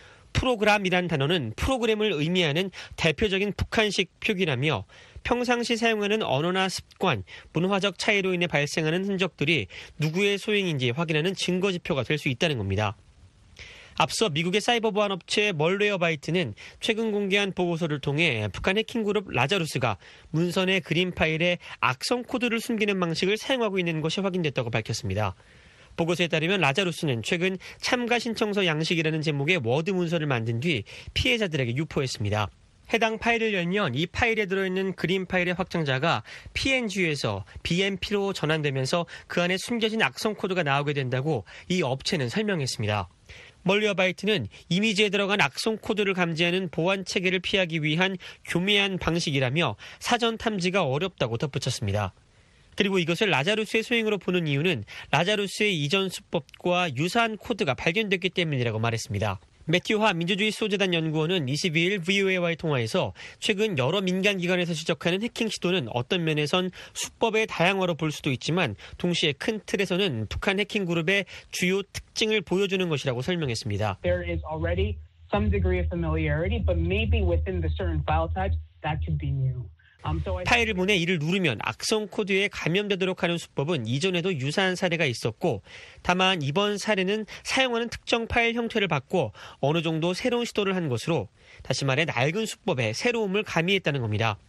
프로그램이란 단어는 프로그램을 의미하는 대표적인 북한식 표기라며 평상시 사용하는 언어나 습관, 문화적 차이로 인해 발생하는 흔적들이 누구의 소행인지 확인하는 증거 지표가 될 수 있다는 겁니다. 앞서 미국의 사이버 보안 업체 멀웨어바이트는 최근 공개한 보고서를 통해 북한 해킹 그룹 라자루스가 문서 내 그림 파일에 악성 코드를 숨기는 방식을 사용하고 있는 것이 확인됐다고 밝혔습니다. 보고서에 따르면 라자루스는 최근 참가 신청서 양식이라는 제목의 워드 문서를 만든 뒤 피해자들에게 유포했습니다. 해당 파일을 열면 이 파일에 들어있는 그림 파일의 확장자가 피엔지에서 비엠피로 전환되면서 그 안에 숨겨진 악성 코드가 나오게 된다고 이 업체는 설명했습니다. 멀웨어바이트는 이미지에 들어간 악성 코드를 감지하는 보안 체계를 피하기 위한 교묘한 방식이라며 사전 탐지가 어렵다고 덧붙였습니다. 그리고 이것을 라자루스의 소행으로 보는 이유는 라자루스의 이전 수법과 유사한 코드가 발견됐기 때문이라고 말했습니다. 매튜 하 민주주의 수호재단 연구원은 이십이일 브이오에이와의 통화에서 최근 여러 민간기관에서 지적하는 해킹 시도는 어떤 면에선 수법의 다양화로 볼 수도 있지만 동시에 큰 틀에서는 북한 해킹 그룹의 주요 특징을 보여주는 것이라고 설명했습니다. There is already some degree of familiarity, but maybe within the certain file types that could be new. 파일을 보내 이를 누르면 악성 코드에 감염되도록 하는 수법은 이전에도 유사한 사례가 있었고 다만 이번 사례는 사용하는 특정 파일 형태를 바꿔 어느 정도 새로운 시도를 한 것으로 다시 말해 낡은 수법에 새로움을 가미했다는 겁니다.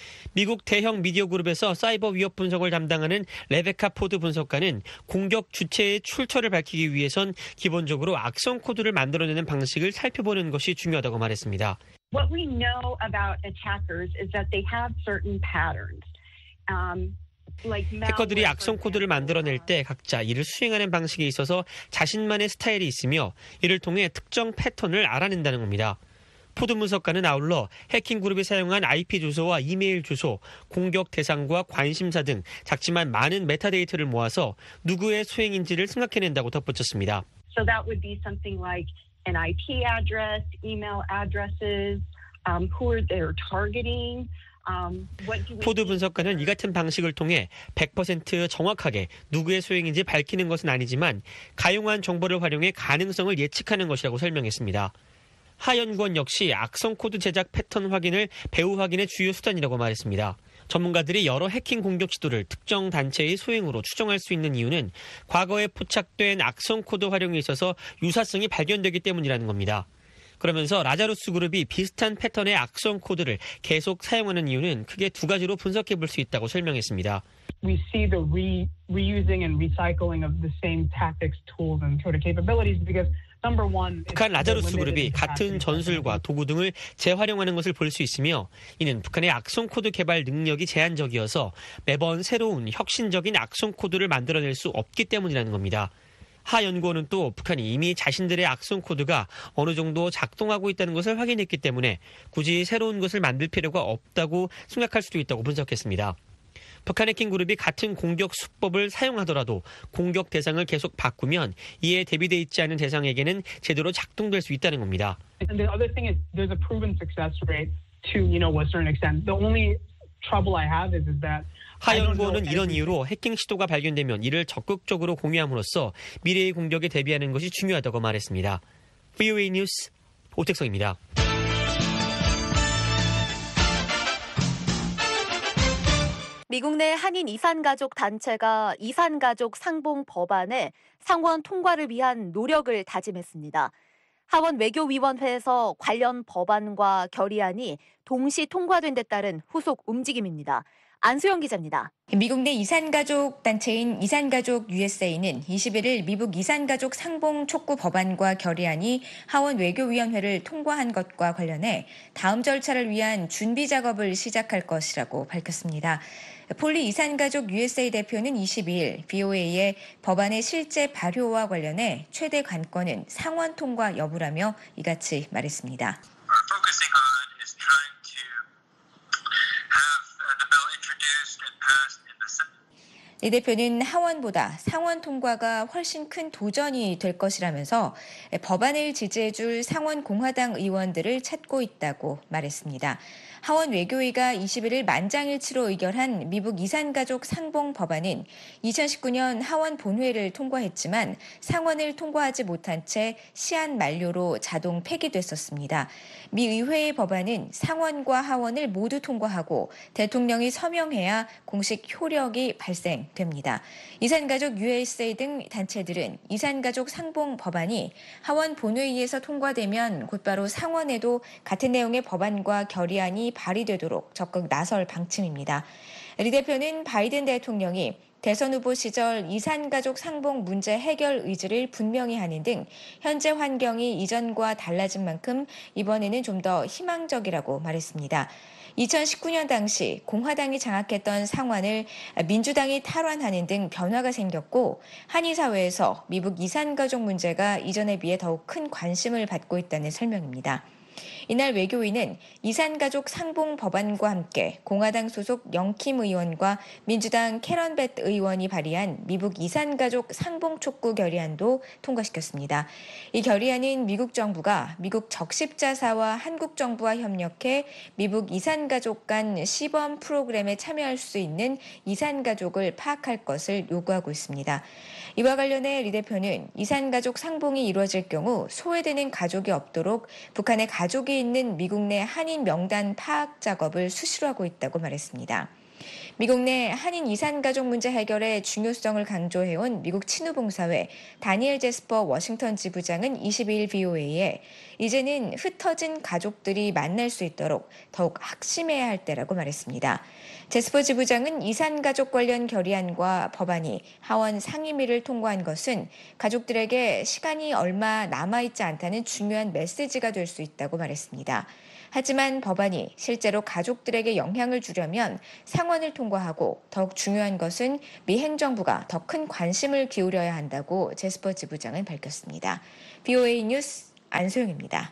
미국 대형 미디어 그룹에서 사이버 위협 분석을 담당하는 레베카 포드 분석가는 공격 주체의 출처를 밝히기 위해선 기본적으로 악성 코드를 만들어내는 방식을 살펴보는 것이 중요하다고 말했습니다. What we know about attackers is that they have certain patterns. Um, like 해커들이 악성 코드를 만들어낼 때 각자 이를 수행하는 방식에 있어서 자신만의 스타일이 있으며 이를 통해 특정 패턴을 알아낸다는 겁니다. 포드 분석가는 아울러 해킹 그룹이 사용한 아이피 주소와 이메일 주소, 공격 대상과 관심사 등 작지만 많은 메타데이터를 모아서 누구의 소행인지를 생각해낸다고 덧붙였습니다. So that would be something like an 아이피 address, email addresses, um, who are they targeting. Um, what do we 포드 분석가는 이 같은 방식을 통해 백 퍼센트 정확하게 누구의 소행인지 밝히는 것은 아니지만 가용한 정보를 활용해 가능성을 예측하는 것이라고 설명했습니다. 하 연구원 역시 악성 코드 제작 패턴 확인을 배후 확인의 주요 수단이라고 말했습니다. 전문가들이 여러 해킹 공격 시도를 특정 단체의 소행으로 추정할 수 있는 이유는 과거에 포착된 악성 코드 활용에 있어서 유사성이 발견되기 때문이라는 겁니다. 그러면서 라자루스 그룹이 비슷한 패턴의 악성 코드를 계속 사용하는 이유는 크게 두 가지로 분석해 볼 수 있다고 설명했습니다. We see the re, reusing and recycling of the same tactics, tools, and sort of capabilities because number one, 북한 라자루스 그룹이 같은 전술과 도구 등을 재활용하는 것을 볼 수 있으며 이는 북한의 악성 코드 개발 능력이 제한적이어서 매번 새로운 혁신적인 악성 코드를 만들어낼 수 없기 때문이라는 겁니다. 하 연구원은 또 북한이 이미 자신들의 악성 코드가 어느 정도 작동하고 있다는 것을 확인했기 때문에 굳이 새로운 것을 만들 필요가 없다고 생각할 수도 있다고 분석했습니다. 북한 해킹 그룹이 같은 공격 수법을 사용하더라도 공격 대상을 계속 바꾸면 이에 대비돼 있지 않은 대상에게는 제대로 작동될 수 있다는 겁니다. And the other thing is there's a proven success rate to, you know, a certain extent. The only trouble I have is, is that 하 연구원은 이런 이유로 해킹 시도가 발견되면 이를 적극적으로 공유함으로써 미래의 공격에 대비하는 것이 중요하다고 말했습니다. 브이오에이 뉴스 오택성입니다. 미국 내 한인 이산가족 단체가 이산가족 상봉 법안의 상원 통과를 위한 노력을 다짐했습니다. 하원 외교위원회에서 관련 법안과 결의안이 동시 통과된 데 따른 후속 움직임입니다. 안수영 기자입니다. 미국 내 이산가족 단체인 이산가족 유에스에이는 이십일일 미국 이산가족 상봉 촉구 법안과 결의안이 하원 외교위원회를 통과한 것과 관련해 다음 절차를 위한 준비 작업을 시작할 것이라고 밝혔습니다. 폴리 이산가족 유에스에이 대표는 이십이일 브이오에이의 법안의 실제 발효와 관련해 최대 관건은 상원 통과 여부라며 이같이 말했습니다. 이 대표는 하원보다 상원 통과가 훨씬 큰 도전이 될 것이라면서 법안을 지지해줄 상원 공화당 의원들을 찾고 있다고 말했습니다. 하원 외교위가 이십일일 만장일치로 의결한 미국 이산가족 상봉 법안은 이천십구년 하원 본회의를 통과했지만 상원을 통과하지 못한 채 시한 만료로 자동 폐기됐었습니다. 미 의회의 법안은 상원과 하원을 모두 통과하고 대통령이 서명해야 공식 효력이 발생됩니다. 이산가족 유에스에이 등 단체들은 이산가족 상봉 법안이 하원 본회의에서 통과되면 곧바로 상원에도 같은 내용의 법안과 결의안이 발의되도록 적극 나설 방침입니다. 리 대표는 바이든 대통령이 대선 후보 시절 이산가족 상봉 문제 해결 의지를 분명히 하는 등 현재 환경이 이전과 달라진 만큼 이번에는 좀 더 희망적이라고 말했습니다. 이천십구년 당시 공화당이 장악했던 상원을 민주당이 탈환하는 등 변화가 생겼고 한인 사회에서 미국 이산가족 문제가 이전에 비해 더욱 큰 관심을 받고 있다는 설명입니다. 이날 외교위는 이산가족 상봉 법안과 함께 공화당 소속 영킴 의원과 민주당 캐런 벳 의원이 발의한 미국 이산가족 상봉 촉구 결의안도 통과시켰습니다. 이 결의안은 미국 정부가 미국 적십자사와 한국 정부와 협력해 미국 이산가족 간 시범 프로그램에 참여할 수 있는 이산가족을 파악할 것을 요구하고 있습니다. 이와 관련해 리 대표는 이산가족 상봉이 이루어질 경우 소외되는 가족이 없도록 북한의 가족이 있는 미국 내 한인 명단 파악 작업을 수시로 하고 있다고 말했습니다. 미국 내 한인 이산가족 문제 해결의 중요성을 강조해온 미국 친우봉사회 다니엘 제스퍼 워싱턴 지부장은 이십이일 브이오에이에 이제는 흩어진 가족들이 만날 수 있도록 더욱 확심해야 할 때라고 말했습니다. 제스퍼 지부장은 이산가족 관련 결의안과 법안이 하원 상임위를 통과한 것은 가족들에게 시간이 얼마 남아있지 않다는 중요한 메시지가 될 수 있다고 말했습니다. 하지만 법안이 실제로 가족들에게 영향을 주려면 상원을 통과하고 더욱 중요한 것은 미 행정부가 더 큰 관심을 기울여야 한다고 제스퍼 지부장은 밝혔습니다. 브이오에이 뉴스 안소영입니다.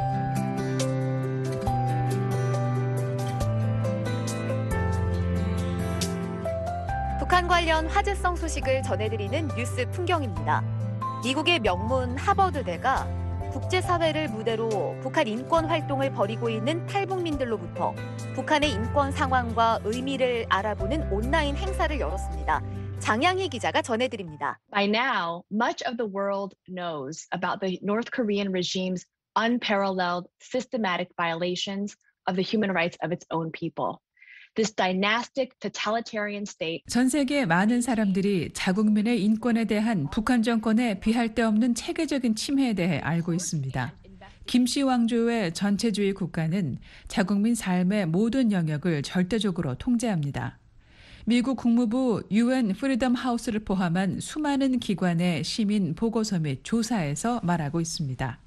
북한 관련 화제성 소식을 전해드리는 뉴스 풍경입니다. 미국의 명문 하버드대가 국제사회를 무대로 북한 인권 활동을 벌이고 있는 탈북민들로부터 북한의 인권 상황과 의미를 알아보는 온라인 행사를 열었습니다. 장양희 기자가 전해드립니다. By now, much of the world knows about the North Korean regime's unparalleled systematic violations of the human rights of its own people. This dynastic totalitarian state. 전 세계 많은 사람들이 자국민의 인권에 대한 북한 정권의 비할 데 없는 체계적인 침해에 대해 알고 있습니다. 김씨 왕조의 전체주의 국가는 자국민 삶의 모든 영역을 절대적으로 통제합니다. 미국 국무부 유엔 프리덤 하우스를 포함한 수많은 기관의 시민 보고서 및 조사에서 말하고 있습니다.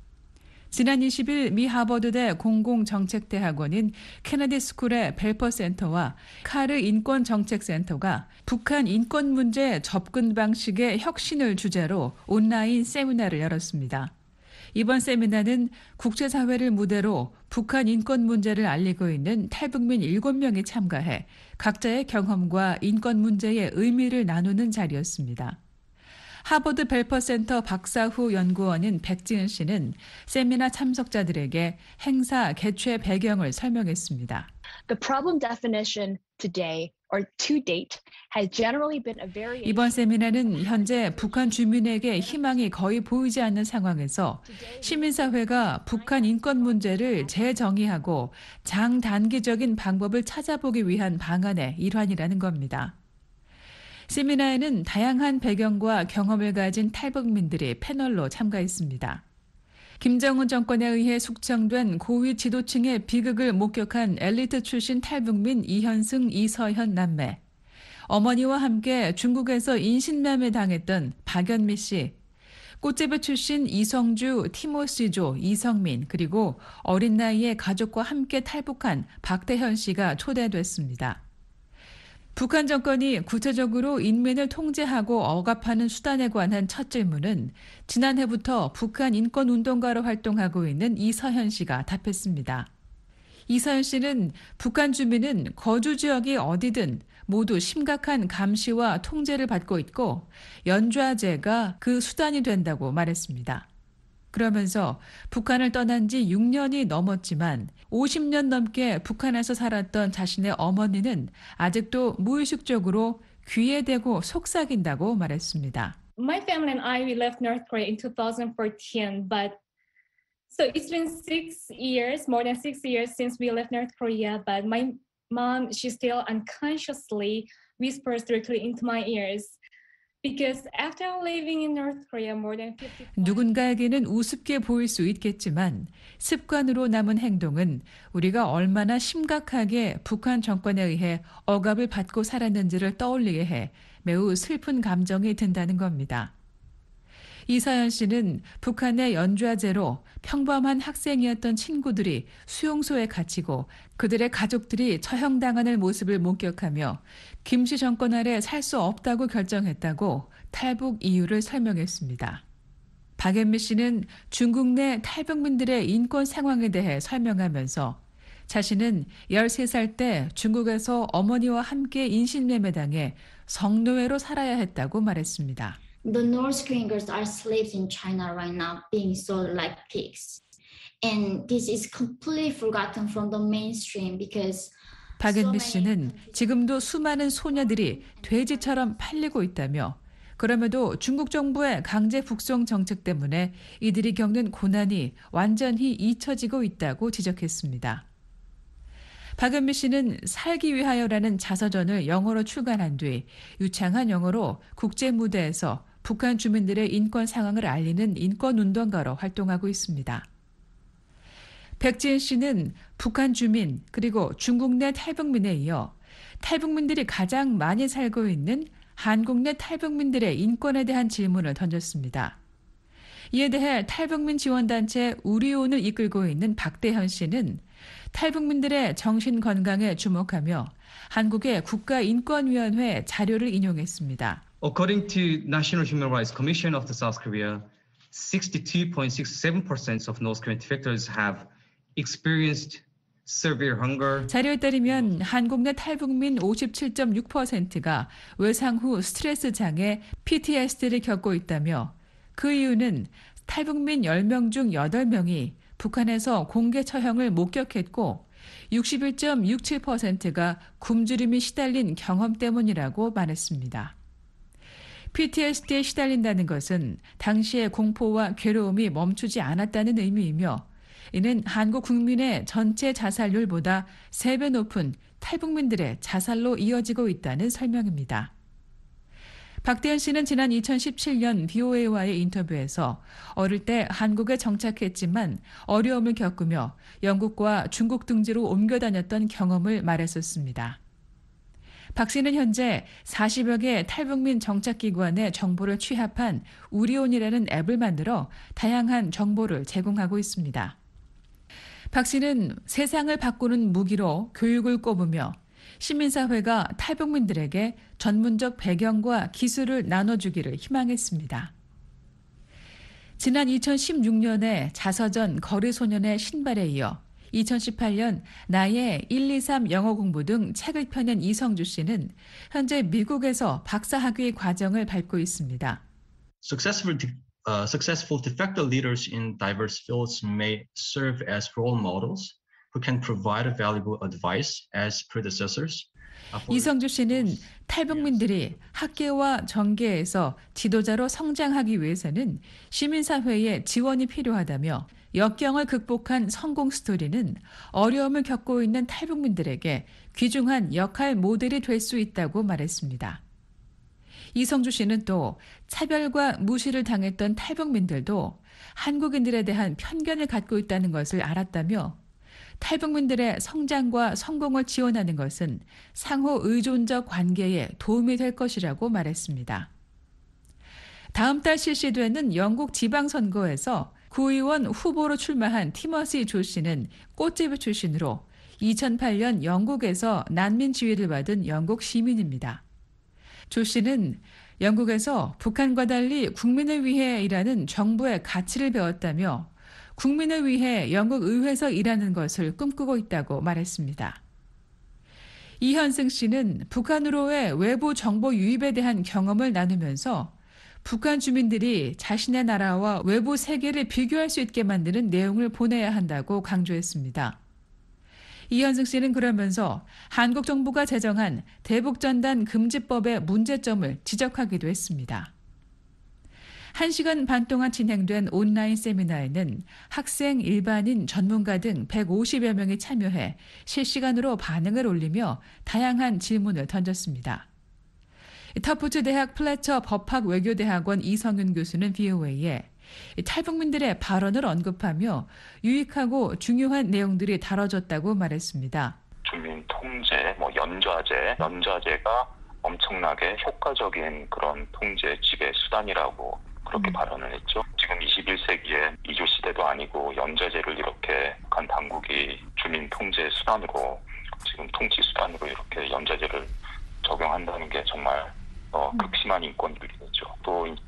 지난 이십일 미 하버드대 공공정책대학원인 케네디 스쿨의 벨퍼 센터와 카르 인권정책센터가 북한 인권 문제 접근 방식의 혁신을 주제로 온라인 세미나를 열었습니다. 이번 세미나는 국제사회를 무대로 북한 인권 문제를 알리고 있는 탈북민 일곱 명이 참가해 각자의 경험과 인권 문제의 의미를 나누는 자리였습니다. 하버드 벨퍼 센터 박사후 연구원인 백지은 씨는 세미나 참석자들에게 행사 개최 배경을 설명했습니다. The problem definition today or to date has generally been a variation. 이번 세미나는 현재 북한 주민에게 희망이 거의 보이지 않는 상황에서 시민사회가 북한 인권 문제를 재정의하고 장단기적인 방법을 찾아보기 위한 방안의 일환이라는 겁니다. 세미나에는 다양한 배경과 경험을 가진 탈북민들이 패널로 참가했습니다. 김정은 정권에 의해 숙청된 고위 지도층의 비극을 목격한 엘리트 출신 탈북민 이현승, 이서현 남매, 어머니와 함께 중국에서 인신매매 당했던 박연미 씨, 꽃재배 출신 이성주, 티모시조, 이성민, 그리고 어린 나이에 가족과 함께 탈북한 박대현 씨가 초대됐습니다. 북한 정권이 구체적으로 인민을 통제하고 억압하는 수단에 관한 첫 질문은 지난해부터 북한 인권운동가로 활동하고 있는 이서현 씨가 답했습니다. 이서현 씨는 북한 주민은 거주 지역이 어디든 모두 심각한 감시와 통제를 받고 있고 연좌제가 그 수단이 된다고 말했습니다. 그러면서 북한을 떠난 지 육 년이 넘었지만 오십 년 넘게 북한에서 살았던 자신의 어머니는 아직도 무의식적으로 귀에 대고 속삭인다고 말했습니다. My family and I we left North Korea in twenty fourteen, but so it's been six years, more than six years since we left North Korea. But my mom, she still unconsciously whispers directly into my ears. Because after living in North Korea more than fifty 누군가에게는 우습게 보일 수 있겠지만 습관으로 남은 행동은 우리가 얼마나 심각하게 북한 정권에 의해 억압을 받고 살았는지를 떠올리게 해 매우 슬픈 감정이 든다는 겁니다. 이서연 씨는 북한의 연좌제로 평범한 학생이었던 친구들이 수용소에 갇히고 그들의 가족들이 처형당하는 모습을 목격하며 김씨 정권 아래 살 수 없다고 결정했다고 탈북 이유를 설명했습니다. 박앤미 씨는 중국 내 탈북민들의 인권 상황에 대해 설명하면서 자신은 열세 살 때 중국에서 어머니와 함께 인신매매당해 성노예로 살아야 했다고 말했습니다. The North Korean girls are slaves in China right now, being sold like pigs. And this is completely forgotten from the mainstream because 박앤미 씨는 지금도 수많은 소녀들이 돼지처럼 팔리고 있다며 그럼에도 중국 정부의 강제 북송 정책 때문에 이들이 겪는 고난이 완전히 잊혀지고 있다고 지적했습니다. 박앤미 씨는 살기 위하여라는 자서전을 영어로 출간한 뒤 유창한 영어로 국제 무대에서 북한 주민들의 인권 상황을 알리는 인권운동가로 활동하고 있습니다. 백지은 씨는 북한 주민 그리고 중국 내 탈북민에 이어 탈북민들이 가장 많이 살고 있는 한국 내 탈북민들의 인권에 대한 질문을 던졌습니다. 이에 대해 탈북민 지원단체 우리온을 이끌고 있는 박대현 씨는 탈북민들의 정신 건강에 주목하며 한국의 국가인권위원회 자료를 인용했습니다. According to National Human Rights Commission of the South Korea, sixty-two point six seven percent of North Korean defectors have experienced severe hunger. 자료에 따르면 한국 내 탈북민 오십칠 점 육 퍼센트가 외상 후 스트레스 장애 피티에스디를 겪고 있다며 그 이유는 탈북민 열 명 중 여덟 명이 북한에서 공개 처형을 목격했고 육십일 점 육칠 퍼센트가 굶주림이 시달린 경험 때문이라고 말했습니다. 피티에스디에 시달린다는 것은 당시의 공포와 괴로움이 멈추지 않았다는 의미이며 이는 한국 국민의 전체 자살률보다 세 배 높은 탈북민들의 자살로 이어지고 있다는 설명입니다. 박대현 씨는 지난 이천십칠 년 비오에이와의 인터뷰에서 어릴 때 한국에 정착했지만 어려움을 겪으며 영국과 중국 등지로 옮겨 다녔던 경험을 말했었습니다. 박 씨는 현재 사십여 개 탈북민 정착기관의 정보를 취합한 우리온이라는 앱을 만들어 다양한 정보를 제공하고 있습니다. 박 씨는 세상을 바꾸는 무기로 교육을 꼽으며 시민사회가 탈북민들에게 전문적 배경과 기술을 나눠주기를 희망했습니다. 지난 이천십육 년에 자서전 거리소년의 신발에 이어 이천십팔 년 나의 일, 이, 삼 영어 공부 등 책을 펴낸 이성주 씨는 현재 미국에서 박사학위 과정을 밟고 있습니다. Successful, uh, successful de facto leaders in diverse fields may serve as role models who can provide valuable advice as predecessors. 이성주 씨는 탈북민들이 학계와 정계에서 지도자로 성장하기 위해서는 시민사회의 지원이 필요하다며 역경을 극복한 성공 스토리는 어려움을 겪고 있는 탈북민들에게 귀중한 역할 모델이 될 수 있다고 말했습니다. 이성주 씨는 또 차별과 무시를 당했던 탈북민들도 한국인들에 대한 편견을 갖고 있다는 것을 알았다며 탈북민들의 성장과 성공을 지원하는 것은 상호 의존적 관계에 도움이 될 것이라고 말했습니다. 다음 달 실시되는 영국 지방선거에서 구의원 후보로 출마한 티머시 조 씨는 꽃제비 출신으로 이천팔 년 영국에서 난민 지위를 받은 영국 시민입니다. 조 씨는 영국에서 북한과 달리 국민을 위해 일하는 정부의 가치를 배웠다며 국민을 위해 영국 의회에서 일하는 것을 꿈꾸고 있다고 말했습니다. 이현승 씨는 북한으로의 외부 정보 유입에 대한 경험을 나누면서 북한 주민들이 자신의 나라와 외부 세계를 비교할 수 있게 만드는 내용을 보내야 한다고 강조했습니다. 이현승 씨는 그러면서 한국 정부가 제정한 대북전단 금지법의 문제점을 지적하기도 했습니다. 한 시간 반 동안 진행된 온라인 세미나에는 학생, 일반인, 전문가 등 백오십여 명이 참여해 실시간으로 반응을 올리며 다양한 질문을 던졌습니다. 터프트 대학 플래처 법학 외교대학원 이성윤 교수는 비오에이에 탈북민들의 발언을 언급하며 유익하고 중요한 내용들이 다뤄졌다고 말했습니다. 주민 통제, 뭐 연좌제, 연좌제가 엄청나게 효과적인 그런 통제 지배 수단이라고 그렇게 음. 발언을 했죠. 지금 이십일 세기에 이조 시대도 아니고 연좌제를 이렇게 북한 당국이 주민 통제 수단으로 지금 통치 수단으로 이렇게 연좌제를 적용한다는 게 정말 어, 극심한 인권 위배죠. 또 북한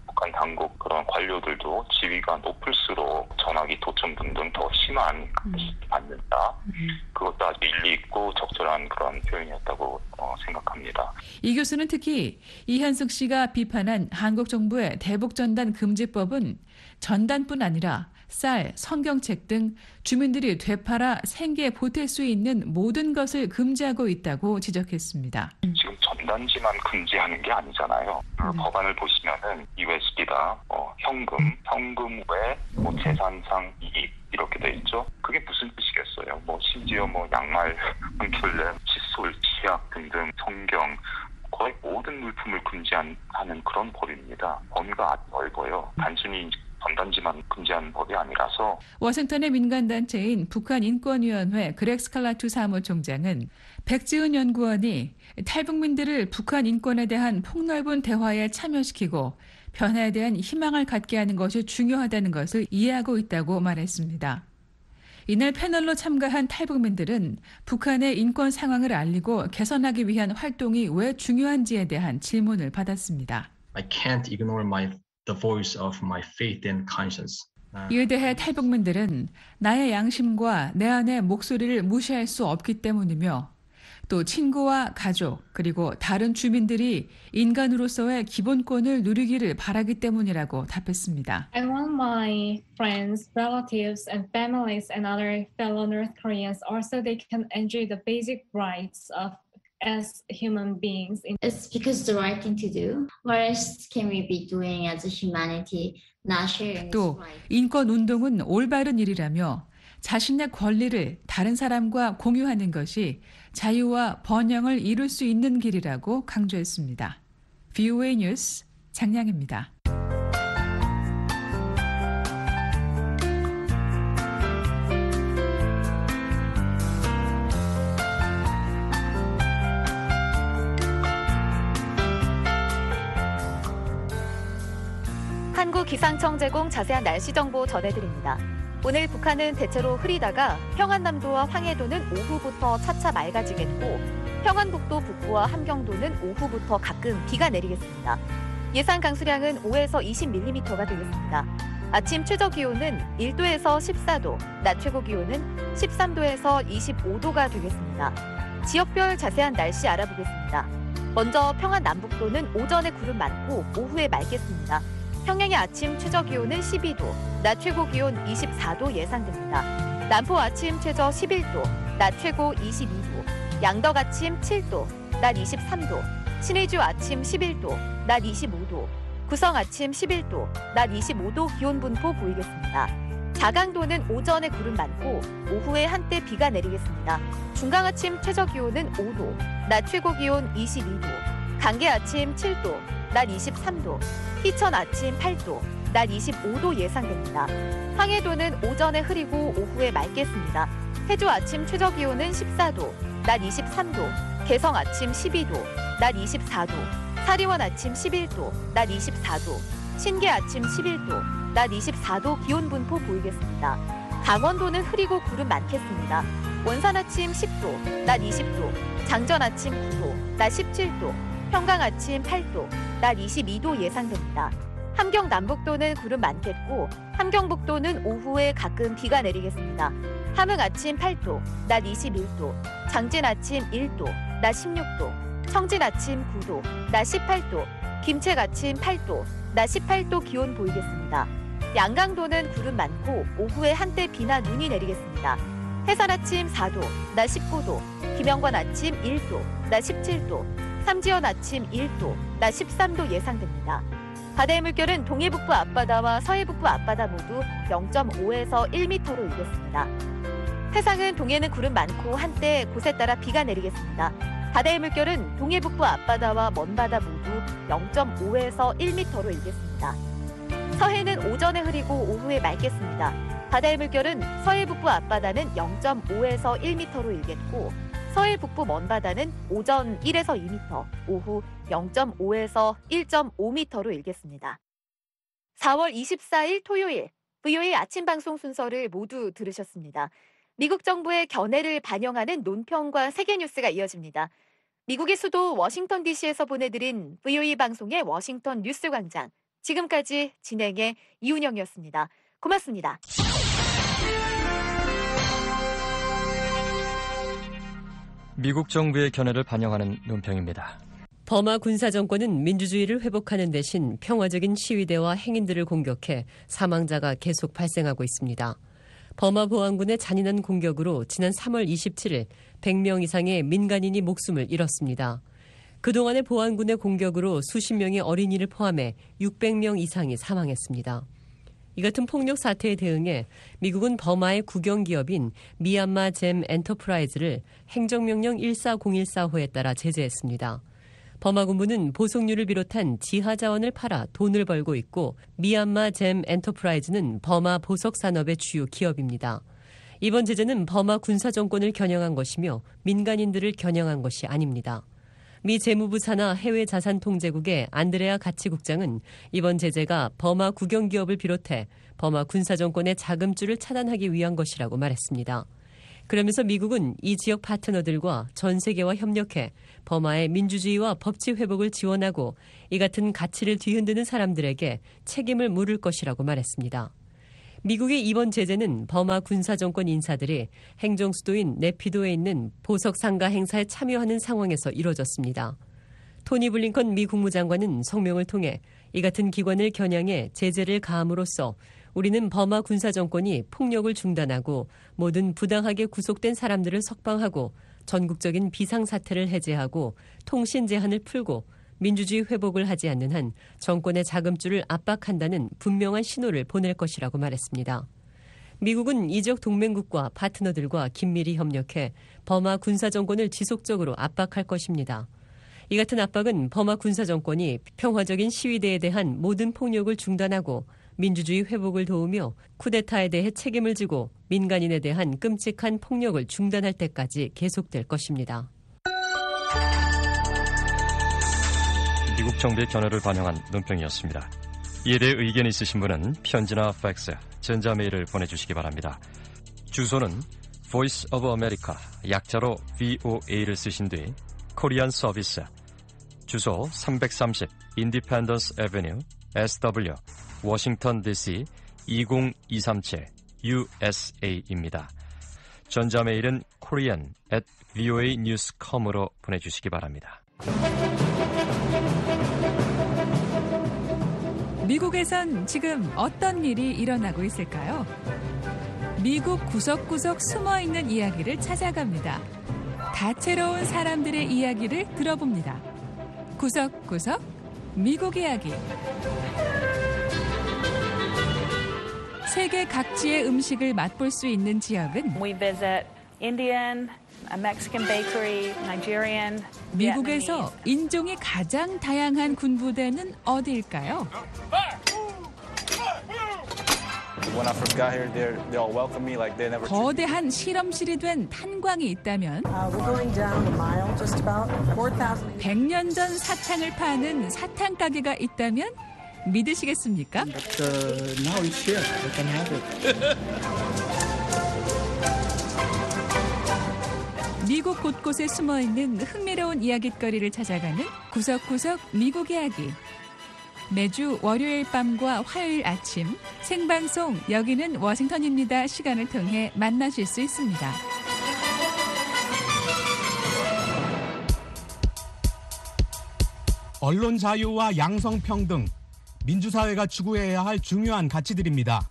당국 그런 관료들도 지위가 높을수록 전화기 도청 등등 더 심한 음. 받는다. 음. 그것도 아주 일리 있고 적절한 그런 표현이었다고 어, 생각합니다. 이 교수는 특히 이현숙 씨가 비판한 한국 정부의 대북 전단 금지법은 전단뿐 아니라 쌀, 성경책 등 주민들이 되팔아 생계에 보탤 수 있는 모든 것을 금지하고 있다고 지적했습니다. 지금 전단지만 금지하는 게 아니잖아요. 음. 법안을 보시면은 유에스디다, 어, 현금, 현금 외 뭐 재산상 이익 이렇게 돼 있죠. 그게 무슨 뜻이겠어요? 뭐 심지어 뭐 양말 한 켤레, 칫솔, 치약 등등 성경 거의 모든 물품을 금지하는 그런 법입니다. 범위가 아주 넓어요. 단순히 전단지만 금지하는 법이 아니라서. 워싱턴의 민간단체인 북한인권위원회 그렉 스칼라투 사무총장은 백지은 연구원이 탈북민들을 북한 인권에 대한 폭넓은 대화에 참여시키고 변화에 대한 희망을 갖게 하는 것이 중요하다는 것을 이해하고 있다고 말했습니다. 이날 패널로 참가한 탈북민들은 북한의 인권 상황을 알리고 개선하기 위한 활동이 왜 중요한지에 대한 질문을 받았습니다. I can't ignore my the voice of my faith and conscience. 이에 대해 탈북민들은 나의 양심과 내 안의 목소리를 무시할 수 없기 때문이며 또 친구와 가족 그리고 다른 주민들이 인간으로서의 기본권을 누리기를 바라기 때문이라고 답했습니다. I want my friends, relatives, and families and other fellow North Koreans also they can enjoy the basic rights of as human beings. It's because the right thing to do. What else can we be doing as a humanity? Not sharing. 또 인권 운동은 올바른 일이라며 자신의 권리를 다른 사람과 공유하는 것이 자유와 번영을 이룰 수 있는 길이라고 강조했습니다. 브이오에이 뉴스 장량입니다. 한국기상청 제공 자세한 날씨 정보 전해드립니다. 오늘 북한은 대체로 흐리다가 평안남도와 황해도는 오후부터 차차 맑아지겠고 평안북도 북부와 함경도는 오후부터 가끔 비가 내리겠습니다. 예상 강수량은 오에서 이십 밀리미터가 되겠습니다. 아침 최저 기온은 일 도에서 십사 도, 낮 최고 기온은 십삼 도에서 이십오 도가 되겠습니다. 지역별 자세한 날씨 알아보겠습니다. 먼저 평안남북도는 오전에 구름 많고 오후에 맑겠습니다. 평양의 아침 최저 기온은 십이 도, 낮 최고 기온 이십사 도 예상됩니다. 남포 아침 최저 십일 도, 낮 최고 이십이 도, 양덕 아침 칠 도, 낮 이십삼 도, 신의주 아침 십일 도, 낮 이십오 도, 구성 아침 십일 도, 낮 이십오 도 기온 분포 보이겠습니다. 자강도는 오전에 구름 많고 오후에 한때 비가 내리겠습니다. 중강 아침 최저 기온은 오 도, 낮 최고 기온 이십이 도, 강계 아침 칠 도, 낮 이십삼 도, 희천 아침 팔 도, 낮 이십오 도 예상됩니다. 황해도는 오전에 흐리고 오후에 맑겠습니다. 해주 아침 최저 기온은 십사 도, 낮 이십삼 도, 개성 아침 십이 도, 낮 이십사 도, 사리원 아침 십일 도, 낮 이십사 도, 신계 아침 십일 도, 낮 이십사 도 기온 분포 보이겠습니다. 강원도는 흐리고 구름 많겠습니다. 원산 아침 십 도, 낮 이십 도, 장전 아침 구 도, 낮 십칠 도, 평강 아침 팔 도, 낮 이십이 도 예상됩니다. 함경 남북도는 구름 많겠고 함경북도는 오후에 가끔 비가 내리겠습니다. 함흥 아침 팔 도, 낮 이십일 도, 장진 아침 일 도, 낮 십육 도, 청진 아침 구 도, 낮 십팔 도, 김책 아침 팔 도, 낮 십팔 도 기온 보이겠습니다. 양강도는 구름 많고 오후에 한때 비나 눈이 내리겠습니다. 해산 아침 사 도, 낮 십구 도, 김영관 아침 일 도, 낮 십칠 도, 삼지연 아침 일 도, 낮 십삼 도 예상됩니다. 바다의 물결은 동해북부 앞바다와 서해북부 앞바다 모두 영 점 오에서 일 미터로 일겠습니다. 해상은 동해는 구름 많고 한때 곳에 따라 비가 내리겠습니다. 바다의 물결은 동해북부 앞바다와 먼바다 모두 영 점 오에서 일 미터로 일겠습니다. 서해는 오전에 흐리고 오후에 맑겠습니다. 바다의 물결은 서해북부 앞바다는 영 점 오에서 일 미터로 일겠고 서해 북부 먼바다는 오전 일에서 이 미터, 오후 영 점 오에서 일 점 오 미터로 일겠습니다. 사월 이십사일 토요일 브이오에이 아침 방송 순서를 모두 들으셨습니다. 미국 정부의 견해를 반영하는 논평과 세계 뉴스가 이어집니다. 미국의 수도 워싱턴 디씨에서 보내드린 브이오에이 방송의 워싱턴 뉴스 광장, 지금까지 진행의 이운영이었습니다. 고맙습니다. 미국 정부의 견해를 반영하는 논평입니다. 버마 군사정권은 민주주의를 회복하는 대신 평화적인 시위대와 행인들을 공격해 사망자가 계속 발생하고 있습니다. 버마 보안군의 잔인한 공격으로 지난 삼월 이십칠일 백 명 이상의 민간인이 목숨을 잃었습니다. 그동안의 보안군의 공격으로 수십 명의 어린이를 포함해 육백 명 이상이 사망했습니다. 이 같은 폭력 사태에 대응해 미국은 버마의 국영기업인 미얀마 잼 엔터프라이즈를 행정명령 일사공일사호에 따라 제재했습니다. 버마 군부는 보석류를 비롯한 지하 자원을 팔아 돈을 벌고 있고 미얀마 잼 엔터프라이즈는 버마 보석 산업의 주요 기업입니다. 이번 제재는 버마 군사정권을 겨냥한 것이며 민간인들을 겨냥한 것이 아닙니다. 미 재무부 산하 해외자산통제국의 안드레아 가치국장은 이번 제재가 버마 국영기업을 비롯해 버마 군사정권의 자금줄을 차단하기 위한 것이라고 말했습니다. 그러면서 미국은 이 지역 파트너들과 전 세계와 협력해 버마의 민주주의와 법치 회복을 지원하고 이 같은 가치를 뒤흔드는 사람들에게 책임을 물을 것이라고 말했습니다. 미국의 이번 제재는 버마 군사정권 인사들이 행정수도인 네피도에 있는 보석 상가 행사에 참여하는 상황에서 이뤄졌습니다. 토니 블링컨 미 국무장관은 성명을 통해 이 같은 기관을 겨냥해 제재를 가함으로써 우리는 버마 군사정권이 폭력을 중단하고 모든 부당하게 구속된 사람들을 석방하고 전국적인 비상사태를 해제하고 통신 제한을 풀고 민주주의 회복을 하지 않는 한 정권의 자금줄을 압박한다는 분명한 신호를 보낼 것이라고 말했습니다. 미국은 이 지역 동맹국과 파트너들과 긴밀히 협력해 버마 군사정권을 지속적으로 압박할 것입니다. 이 같은 압박은 버마 군사정권이 평화적인 시위대에 대한 모든 폭력을 중단하고 민주주의 회복을 도우며 쿠데타에 대해 책임을 지고 민간인에 대한 끔찍한 폭력을 중단할 때까지 계속될 것입니다. 미국 정부의 견해를 반영한 논평이었습니다. 이에 대해 의견이 있으신 분은 편지나 팩스, 전자메일을 보내주시기 바랍니다. 주소는 Voice of America, 약자로 브이오에이를 쓰신 뒤 코리안 서비스, 주소 삼백삼십 Independence Avenue, 에스더블유, 워싱턴 디씨 이공이삼칠 유에스에이입니다. 전자메일은 korean at voa news dot com으로 보내주시기 바랍니다. 미국에선 지금 어떤 일이 일어나고 있을까요? 미국 구석구석 숨어있는 이야기를 찾아갑니다. 다채로운 사람들의 이야기를 들어봅니다. 구석구석 미국 이야기. 세계 각지의 음식을 맛볼 수 있는 지역은 We visit Indian, Mexican bakery, Nigerian, 미국에서 인종이 가장 다양한 군부대는 어디일까요? When I first got here, they they all welcomed me like they never. 거대한 실험실이 된 탄광이 있다면 백 년 전 사탕을 파는 사탕 가게가 있다면 믿으시겠습니까? But, uh, now it's here. I can have it. 미국 곳곳에 숨어있는 흥미로운 이야깃거리를 찾아가는 구석구석 미국 이야기. 매주 월요일 밤과 화요일 아침 생방송 여기는 워싱턴입니다 시간을 통해 만나실 수 있습니다. 언론 자유와 양성평등, 민주사회가 추구해야 할 중요한 가치들입니다.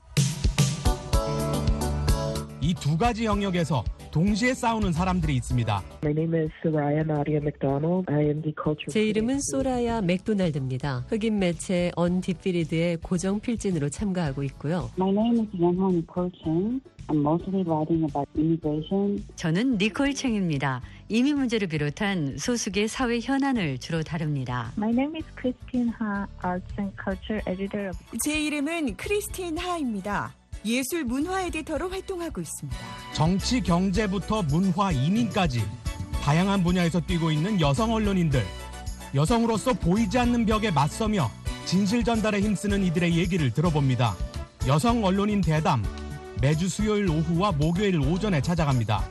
이 두 가지 영역에서 동시에 싸우는 사람들이 있습니다. My name is Soraya Nadia McDonald. I am the culture. 제 이름은 소라야 맥도날드입니다. 흑인 매체 언디피리드의 고정 필진으로 참가하고 있고요. My name is Yeonhwa Nicole Chang. I'm mostly writing about immigration. 저는 니콜 챙입니다. 이민 문제를 비롯한 소수의 사회 현안을 주로 다룹니다. My name is Christine Ha, Arts and Culture Editor. 제 이름은 크리스틴 하입니다. 예술 문화 에디터로 활동하고 있습니다. 정치, 경제부터 문화, 이민까지 다양한 분야에서 뛰고 있는 여성 언론인들. 여성으로서 보이지 않는 벽에 맞서며 진실 전달에 힘쓰는 이들의 얘기를 들어봅니다. 여성 언론인 대담, 매주 수요일 오후와 목요일 오전에 찾아갑니다.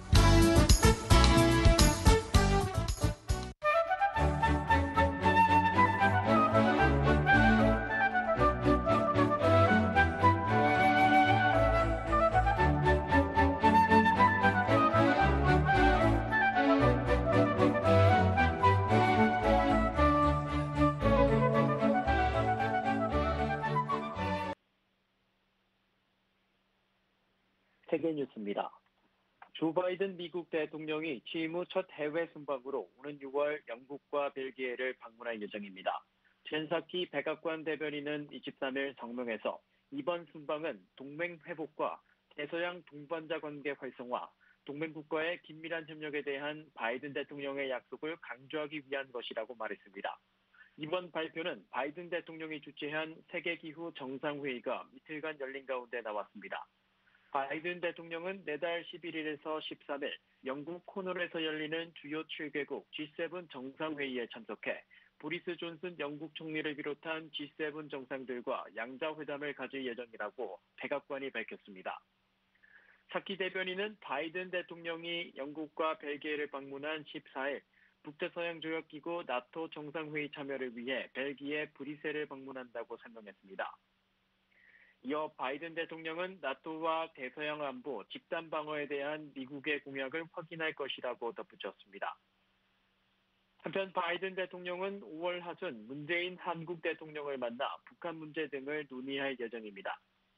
세계뉴스입니다. 조 바이든 미국 대통령이 취임 후 첫 해외 순방으로 오는 유월 영국과 벨기에를 방문할 예정입니다. 젠사키 백악관 대변인은 이십삼일 성명에서 이번 순방은 동맹 회복과 대서양 동반자 관계 활성화, 동맹국과의 긴밀한 협력에 대한 바이든 대통령의 약속을 강조하기 위한 것이라고 말했습니다. 이번 발표는 바이든 대통령이 주최한 세계기후 정상회의가 이틀간 열린 가운데 나왔습니다. 바이든 대통령은 내달 십일일에서 십삼일 영국 코널에서 열리는 주요 칠 개국 지 세븐 정상회의에 참석해 보리스 존슨 영국 총리를 비롯한 지 세븐 정상들과 양자회담을 가질 예정이라고 백악관이 밝혔습니다. 사키 대변인은 바이든 대통령이 영국과 벨기에를 방문한 십사일 북대서양조약기구 나토 정상회의 참여를 위해 벨기에 브뤼셀을 방문한다고 설명했습니다. 이어 바이든 대통령은 나토와 대서양 안보, 집단 방어에 대한 미국의 공약을 확인할 것이라고 덧붙였습니다. 한편 바이든 대통령은 오월 하순 문재인 한국 대통령을 만나 북한 문제 등을 논의할 예정입니다.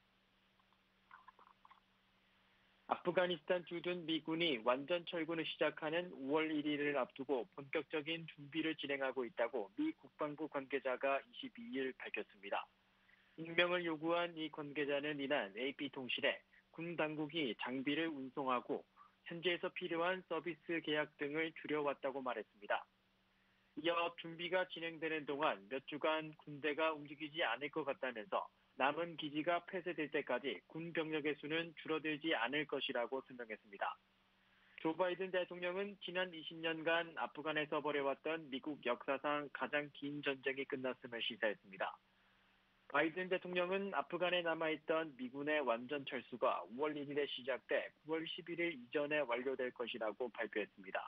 아프가니스탄 주둔 미군이 완전 철군을 시작하는 오월 일일을 앞두고 본격적인 준비를 진행하고 있다고 미 국방부 관계자가 이십이일 밝혔습니다. 익명을 요구한 이 관계자는 이날 에이피통신에 군 당국이 장비를 운송하고 현지에서 필요한 서비스 계약 등을 줄여왔다고 말했습니다. 이어 준비가 진행되는 동안 몇 주간 군대가 움직이지 않을 것 같다면서 남은 기지가 폐쇄될 때까지 군 병력의 수는 줄어들지 않을 것이라고 설명했습니다. 조 바이든 대통령은 지난 이십 년간 아프간에서 벌여왔던 미국 역사상 가장 긴 전쟁이 끝났음을 시사했습니다. 바이든 대통령은 아프간에 남아있던 미군의 완전 철수가 오월 일일에 시작돼 구월 십일일 이전에 완료될 것이라고 발표했습니다.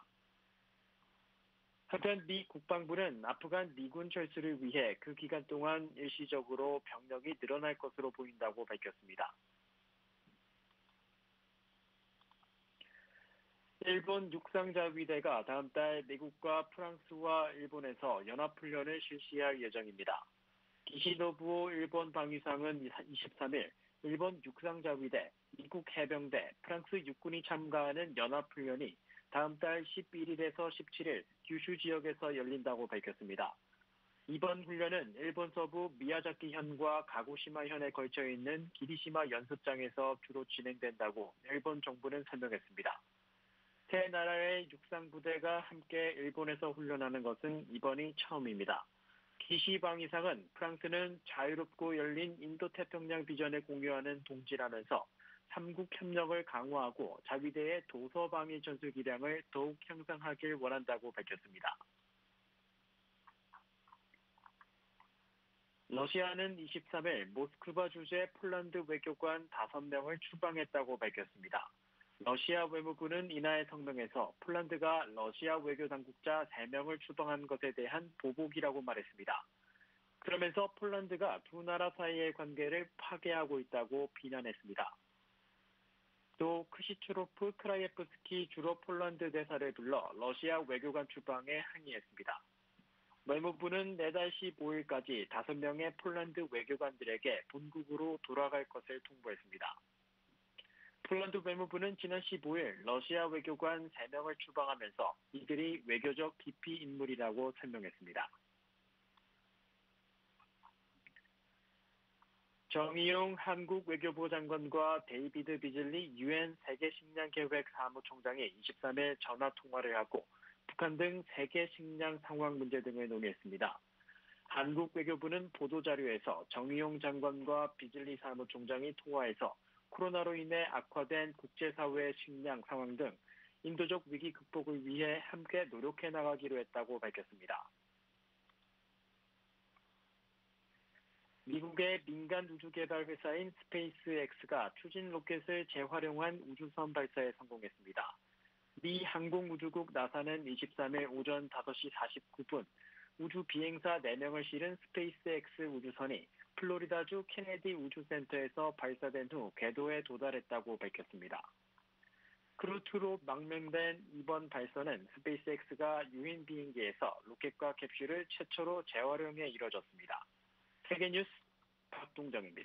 한편 미 국방부는 아프간 미군 철수를 위해 그 기간 동안 일시적으로 병력이 늘어날 것으로 보인다고 밝혔습니다. 일본 육상자위대가 다음 달 미국과 프랑스와 일본에서 연합훈련을 실시할 예정입니다. 기시노부오 일본 방위상은 이십삼일 일본 육상자위대, 미국 해병대, 프랑스 육군이 참가하는 연합훈련이 다음 달 십일일에서 십칠일 규슈 지역에서 열린다고 밝혔습니다. 이번 훈련은 일본 서부 미야자키현과 가고시마현에 걸쳐 있는 기리시마 연습장에서 주로 진행된다고 일본 정부는 설명했습니다. 세 나라의 육상부대가 함께 일본에서 훈련하는 것은 이번이 처음입니다. 기시 방위상은 프랑스는 자유롭고 열린 인도태평양 비전을 공유하는 동지라면서 삼국 협력을 강화하고 자위대의 도서방위 전술 기량을 더욱 향상하길 원한다고 밝혔습니다. 러시아는 이십삼일 모스크바 주재 폴란드 외교관 다섯 명을 추방했다고 밝혔습니다. 러시아 외무부는 이날 성명에서 폴란드가 러시아 외교 당국자 세 명을 추방한 것에 대한 보복이라고 말했습니다. 그러면서 폴란드가 두 나라 사이의 관계를 파괴하고 있다고 비난했습니다. 또 크시츠로프 크라예프스키 주로 폴란드 대사를 불러 러시아 외교관 추방에 항의했습니다. 외무부는 내달 십오일까지 다섯 명의 폴란드 외교관들에게 본국으로 돌아갈 것을 통보했습니다. 폴란드 외무부는 지난 십오일 러시아 외교관 세 명을 추방하면서 이들이 외교적 기피 인물이라고 설명했습니다. 정의용 한국 외교부 장관과 데이비드 비즐리 유엔 세계식량계획 사무총장이 이십삼일 전화 통화를 하고 북한 등 세계 식량 상황 문제 등을 논의했습니다. 한국 외교부는 보도자료에서 정의용 장관과 비즐리 사무총장이 통화해서 코로나로 인해 악화된 국제사회의 식량 상황 등 인도적 위기 극복을 위해 함께 노력해 나가기로 했다고 밝혔습니다. 미국의 민간 우주개발 회사인 스페이스X가 추진 로켓을 재활용한 우주선 발사에 성공했습니다. 미 항공우주국 나사는 이십삼일 오전 다섯시 사십구분 우주 비행사 네 명을 실은 스페이스X 우주선이 플로리다주 케네디 우주센터에서 발사된 후 궤도에 도달했다고 밝혔습니다. 크루트로 망명된 이번 발사는 스페이스X가 유인 비행기에서 로켓과 캡슐을 최초로 재활용해 이뤄졌습니다. 세계뉴스 박동정입니다.